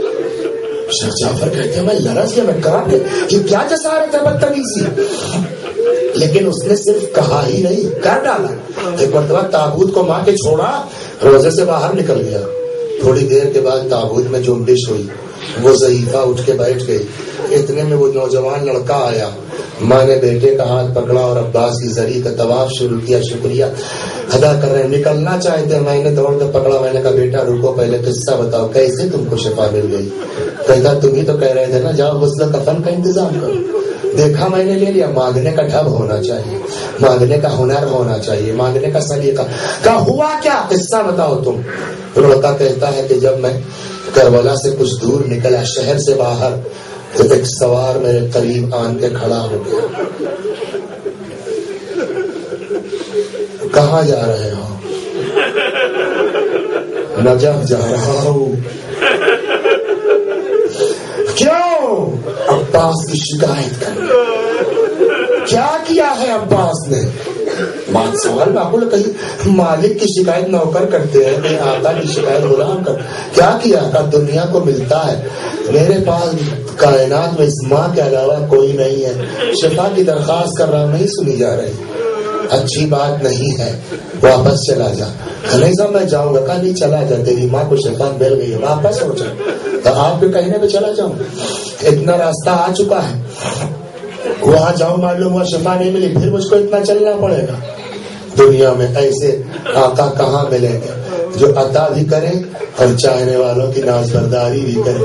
شیخ جعفر کہتے ہیں میں لرز گیا, میں کہا یہ کیا جسارت ہے بدتمیزی. لیکن اس نے صرف کہا ہی نہیں کر ڈالا. ایک مرتبہ تابوت کو ماں کے چھوڑا, روزے سے باہر نکل گیا. تھوڑی دیر کے بعد تابوت میں جنبش ہوئی, وہ ضعیفہ اٹھ کے بیٹھ گئی. اتنے میں وہ نوجوان لڑکا آیا. ماں نے بیٹے کا ہاتھ پکڑا اور عباس کی زری کا طواف شروع کیا, شکریہ ادا کر رہے ہیں. نکلنا چاہتے ہیں, میں نے دوڑ کر پکڑا. میں نے کہا بیٹا رکو, پہلے قصہ بتاؤ کیسے تم کو شفا مل گئی. کہتا تم ہی تو کہہ رہے تھے نا جاؤ غسل کفن کا انتظام کرو. دیکھا میں نے لے لیا. مانگنے کا ڈھب ہونا چاہیے, مانگنے کا ہنر ہونا چاہیے, مانگنے کا سلیقہ. کہا ہوا کیا, قصہ بتاؤ تم. لڑکا کہتا ہے کہ جب میں کربلا سے کچھ دور نکلا شہر سے باہر تو ایک سوار میرے قریب آن کے کھڑا ہو گیا. کہاں جا رہے ہو؟ نجف جا رہا ہوں. کیوں؟ عباس کی شکایت کرنے. کیا کیا ہے عباس نے؟ بات سوال معقول. کہیں مالک کی شکایت نوکر کرتے ہیں, کہیں آقا کی شکایت غلام کر. کیا کیا؟ کہ دنیا کو ملتا ہے, میرے پاس کائنات میں اس ماں کے علاوہ کوئی نہیں ہے. شفا کی درخواست کر رہا ہوں, نہیں سنی جا رہی. اچھی بات نہیں ہے, واپس چلا جا. نہیں صاحب میں جاؤں گا. کہا نہیں چلا جا, تیری ماں کو شفا مل گئی ہے, واپس ہو جا. تو آپ کے کہنے پہ چلا جاؤں, اتنا راستہ آ چکا ہے. وہاں جاؤں معلوم ہوا شفا نہیں ملی, پھر مجھ کو اتنا چلنا پڑے گا. دنیا میں ایسے آقا کہاں ملیں گے جو عطا بھی کریں اور چاہنے والوں کی نازبرداری بھی کریں.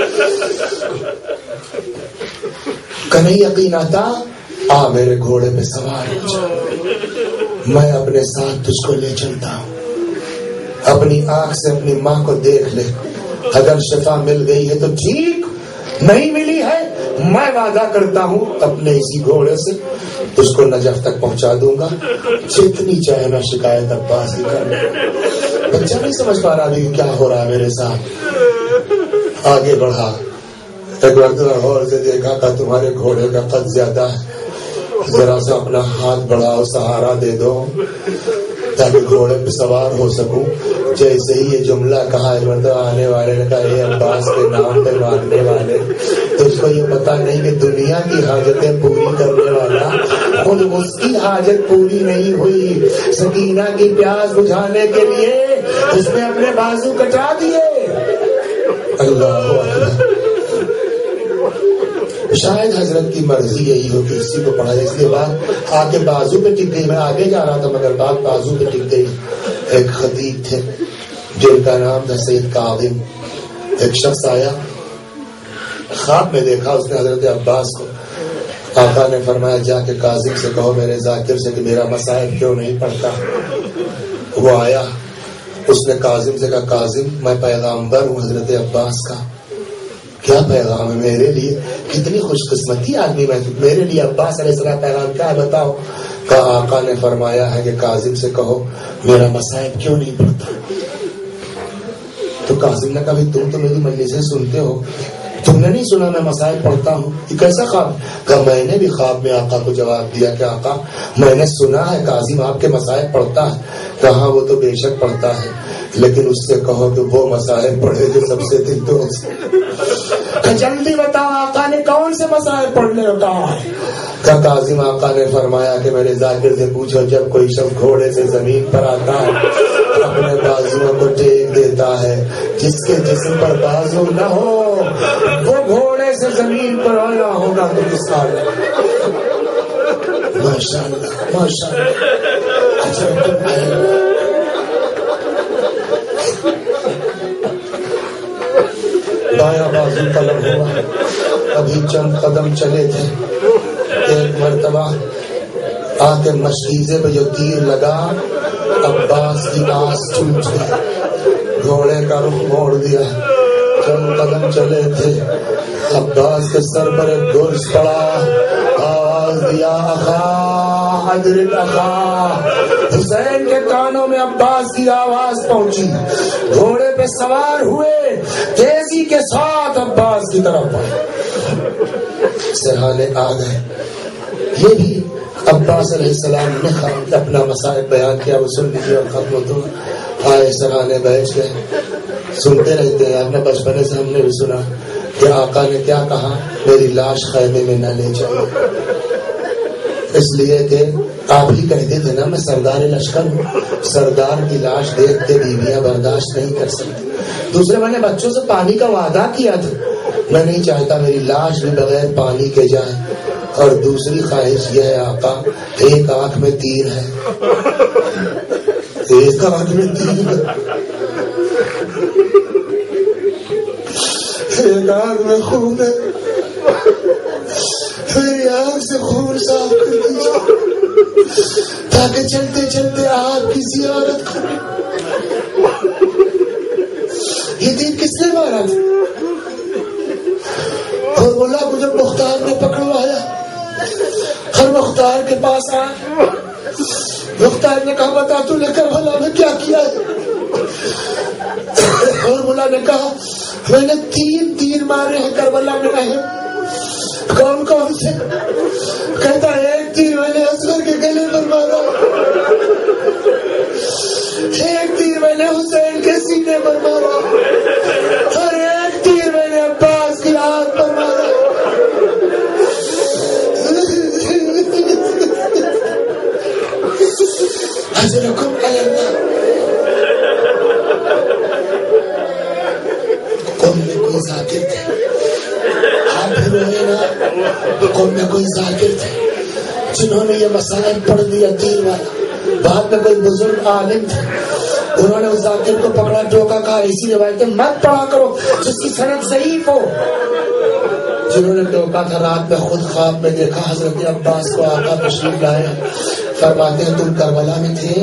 کہ نہیں یقین آتا, آ میرے گھوڑے پہ سوار ہو جا, میں اپنے ساتھ تجھ کو لے چلتا ہوں. اپنی آنکھ سے اپنی ماں کو دیکھ لے, اگر شفا مل گئی ہے تو ٹھیک, نہیں ملی ہے میں وعدہ کرتا ہوں اپنے اسی گھوڑے سے اس کو نجف تک پہنچا دوں گا. جتنی چاہے میں شکایت عباس کی کر لوں. بچہ نہیں سمجھ پا رہا بھی کیا ہو رہا ہے میرے ساتھ. آگے بڑھا, ایک مرتبہ غور سے دیکھا کہ تمہارے گھوڑے کا قد زیادہ ہے, ذرا سا اپنا ہاتھ بڑھاؤ, سہارا دے دو تاکہ گھوڑے پہ سوار ہو سکوں. جیسے ہی یہ جملہ کہا, مطلب آنے والے نے کہا اے عباس کے نام پہ مانگنے والے, تو اس کو یہ پتا نہیں کہ دنیا کی حاجتیں پوری کرنے والا خود اس کی حاجت پوری نہیں ہوئی. سکینہ کی پیاس بجھانے کے لیے اس نے اپنے بازو کٹا دیے. اللہ اکبر. شاید حضرت کی مرضی یہی ہو کہ اسی کو پڑھا. اس کے بعد آ کے بازو پہ ٹک گئی. میں آگے جا رہا تھا مگر بات بازو پہ ٹک گئی. ایک خطیب تھے جن کا نام تھا سید کاظم. ایک شخص آیا, خواب میں دیکھا اس نے حضرت عباس کو. آقا نے فرمایا جا کے کاظم سے کہو میرے ذاکر سے کہ میرا مصائب کیوں نہیں پڑھتا. وہ آیا, اس نے کاظم سے کہا کاظم میں پیغامبر ہوں حضرت عباس کا. کیا پیغام ہے میرے لیے؟ کتنی خوش قسمتی آدمی میں, میرے لیے عباس علیہ السلام پیغام کیا ہے بتاؤ. کہا آقا نے فرمایا ہے کہ کاظم سے کہو میرا مصائب کیوں نہیں پڑتا. تو قاسم نے کہا تم تو میری مجلسیں سنتے ہو, تم نے نہیں سنا میں مسائل پڑھتا ہوں, یہ کیسا خواب؟ کہا میں نے بھی خواب میں آقا کو جواب دیا کہ آقا میں نے سنا ہے قاسم آپ کے مسائل پڑھتا ہے. کہا وہ تو بے شک پڑھتا ہے, لیکن اس سے کہو کہ وہ مسائل پڑھے جو سب سے دل دوست. جلدی بتاؤ آقا نے کون سے مسائل پڑھنے کو کہا؟ کہ قاسم آقا نے فرمایا کہ میرے ذاکر سے پوچھو جب کوئی شخص گھوڑے سے زمین پر آتا ہے اپنے بازوؤں کو ٹیک دیتا ہے, جس کے جسم پر بازو نہ ہو وہ گھوڑے سے زمین پر آیا ہوگا تو کس حال ہے. ماشاء اللہ ماشاء اللہ. دایاں بازو طلب ہوا, ابھی چند قدم چلے تھے, ایک مرتبہ آ کے مشکیزے پہ جو تیر لگا عباس کی آس ٹوٹ گئی, گھوڑے کا رخ موڑ دیا. چند قدم چلے تھے, عباس کے سر پر ایک گرز پڑا, آواز دیا اخا ادرک اخا. حسین کے کانوں میں عباس کی آواز پہنچی, گھوڑے پہ سوار ہوئے, تیزی کے ساتھ عباس کی طرف بڑھے. سرحانے آ گئے. یہ بھی عباس علیہ السلام نے اپنا مسائل بیان کیا, وہ سن لیجیے اور ختم تو آئے. سرحانے بیٹھ گئے, سنتے رہتے ہیں. اپنے بچپنے سے ہم نے بھی سنا کہ آقا نے کیا کہا, میری لاش خیمے میں نہ لے جائے, اس لیے کہ آپ ہی کہتے تھے نا میں سردار لشکر ہوں, سردار کی لاش دیکھ کے بیویاں برداشت نہیں کر سکتی. دوسرے میں نے بچوں سے پانی کا وعدہ کیا تھا, میں نہیں چاہتا میری لاش بھی بغیر پانی کے جائے. اور دوسری خواہش یہ ہے آقا, ایک آنکھ میں تیر ہے, ایک آنکھ میں تیر ہے, ایک آنکھ میں خون ہے, میری آنکھ سے خون صاف کر دیجیے تاکہ چلتے چلتے آپ کی زیارت کریں. یہ تیر کس نے مارا تھا؟ اور بولا مجھے مختار نے پکڑوایا. ہر مختار کے پاس آیا, مختار نے کہا بتا تو نے کربلا میں کیا کیا ہے؟ اور مولا نے کہا میں نے 3 تیر مارے ہیں کربلا میں رہے. کون کون سے؟ کہتا ایک تیر میں نے اصغر کے گلے پر مارا, ایک تیر میں نے حسین کے سینے پر مارا, اور ایک تیر میں نے عباس کی ہاتھ پر مارا. حضرکم اللہ. قوم میں کوئی ذاکر تھے, آپ بھی روئے نا, قوم میں کوئی ذاکر تھے جنہوں نے یہ مسائل پڑھ دیا تیر والا. بعد میں کوئی بزرگ عالم تھے, انہوں نے اس ذاکر کو پکڑا, ٹوکا, کہا ایسی روایتیں مت پڑھا کرو جس کی سند ضعیف ہو. جنہوں نے ٹوکا تھا رات میں خود خواب میں دیکھا حضرت عباس کو آقا تشریف لائے, فرماتے ہیں تم کربلا میں تھے,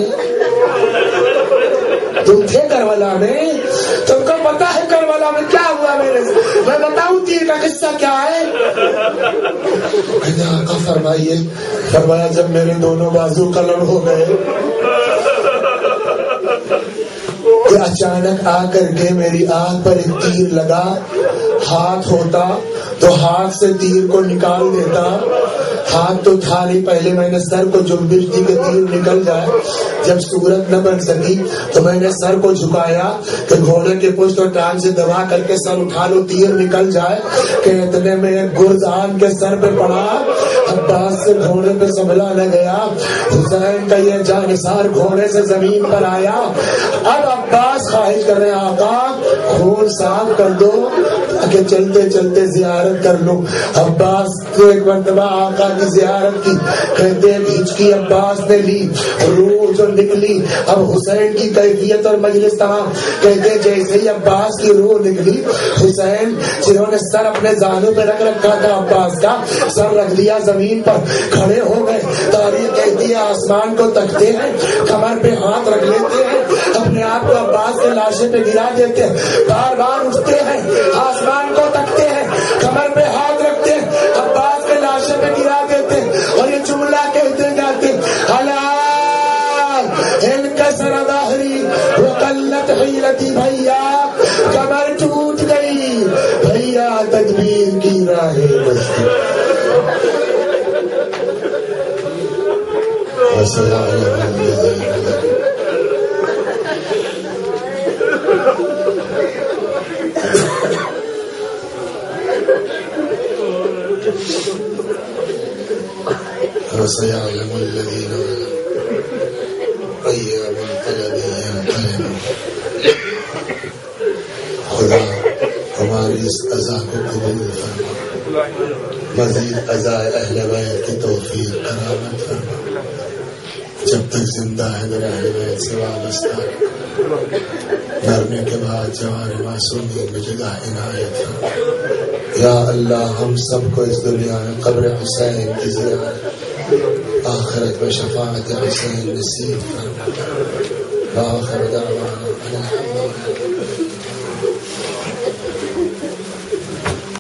تم تھے کربلا میں, تم کو پتا ہے کربلا میں کیا ہوا میرے سے, میں بتاؤں تیر کا قصہ کیا ہے؟ آقا فرمائیے. فرمایا جب میرے دونوں بازو قلم ہو گئے کہ اچانک آ کر کے میری آنکھ پر ایک تیر لگا, ہاتھ ہوتا تو ہاتھ سے تیر کو نکال دیتا, ہاتھ تو تھا نہیں, پہلے میں نے سر کو جنبش دی کہ تیر نکل جائے. جب صورت نہ بن سکی تو میں نے سر کو جھکایا کہ گھوڑے کے پشت اور ٹانگ سے دبا کر کے سر اٹھا لو تیر نکل جائے. کہ اتنے میں ایک گرز آن کے سر پہ پڑا, عباس سے گھوڑے پہ سنبھلا نہ گیا. حسین کا یہ جانثار گھوڑے سے زمین پر آیا. اب عباس خواہش کر رہے آقا خون صاف کر دو کہ چلتے چلتے زیارت کر لوں. عباس کو ایک مرتبہ آقا کی زیارت کی, کہتے ہچکی عباس نے لی, روح جو نکلی. اب حسین کی کیفیت اور مجلس تمام. کہتے جیسے ہی عباس کی روح نکلی, حسین جنہوں نے سر اپنے زانوں پہ رکھ رکھا تھا عباس کا, سر رکھ لیا زمین پر, کھڑے ہو گئے. تاریخ کہتی ہے آسمان کو تکتے ہیں, کمر پہ ہاتھ رکھ لیتے ہیں, اپنے آپ کو عباس کے لاشے پہ گرا دیتے ہیں, بار بار اٹھتے ہیں, آسمان کو تکتے ہیں, کمر پہ ہاتھ رکھتے ہیں, عباس کے لاشے پہ گرا دیتے ہیں, اور یہ جملہ کہتے جاتے انکسر ظہری وقلت حیلتی بھیا. کمر ٹوٹ گئی بھیا تدبیر کی راہیں بستی وسيعلم الذين أي منقلب ينقلبون خدا ہماری اس عزا کو قبول فرما مزید عزائے اہل بیت کی توفیق کرامت فرما جب تک زندہ ہے در اہل بیت سے وابستہ مرنے کے بعد جوان معصومین میں جگہ عنایت فرما یا اللہ ہم سب کو اس دنیا میں قبر حسین کی زیارت آخرت میں شفاعت حسین نصیب فرما آخر دعوانا الحمد للہ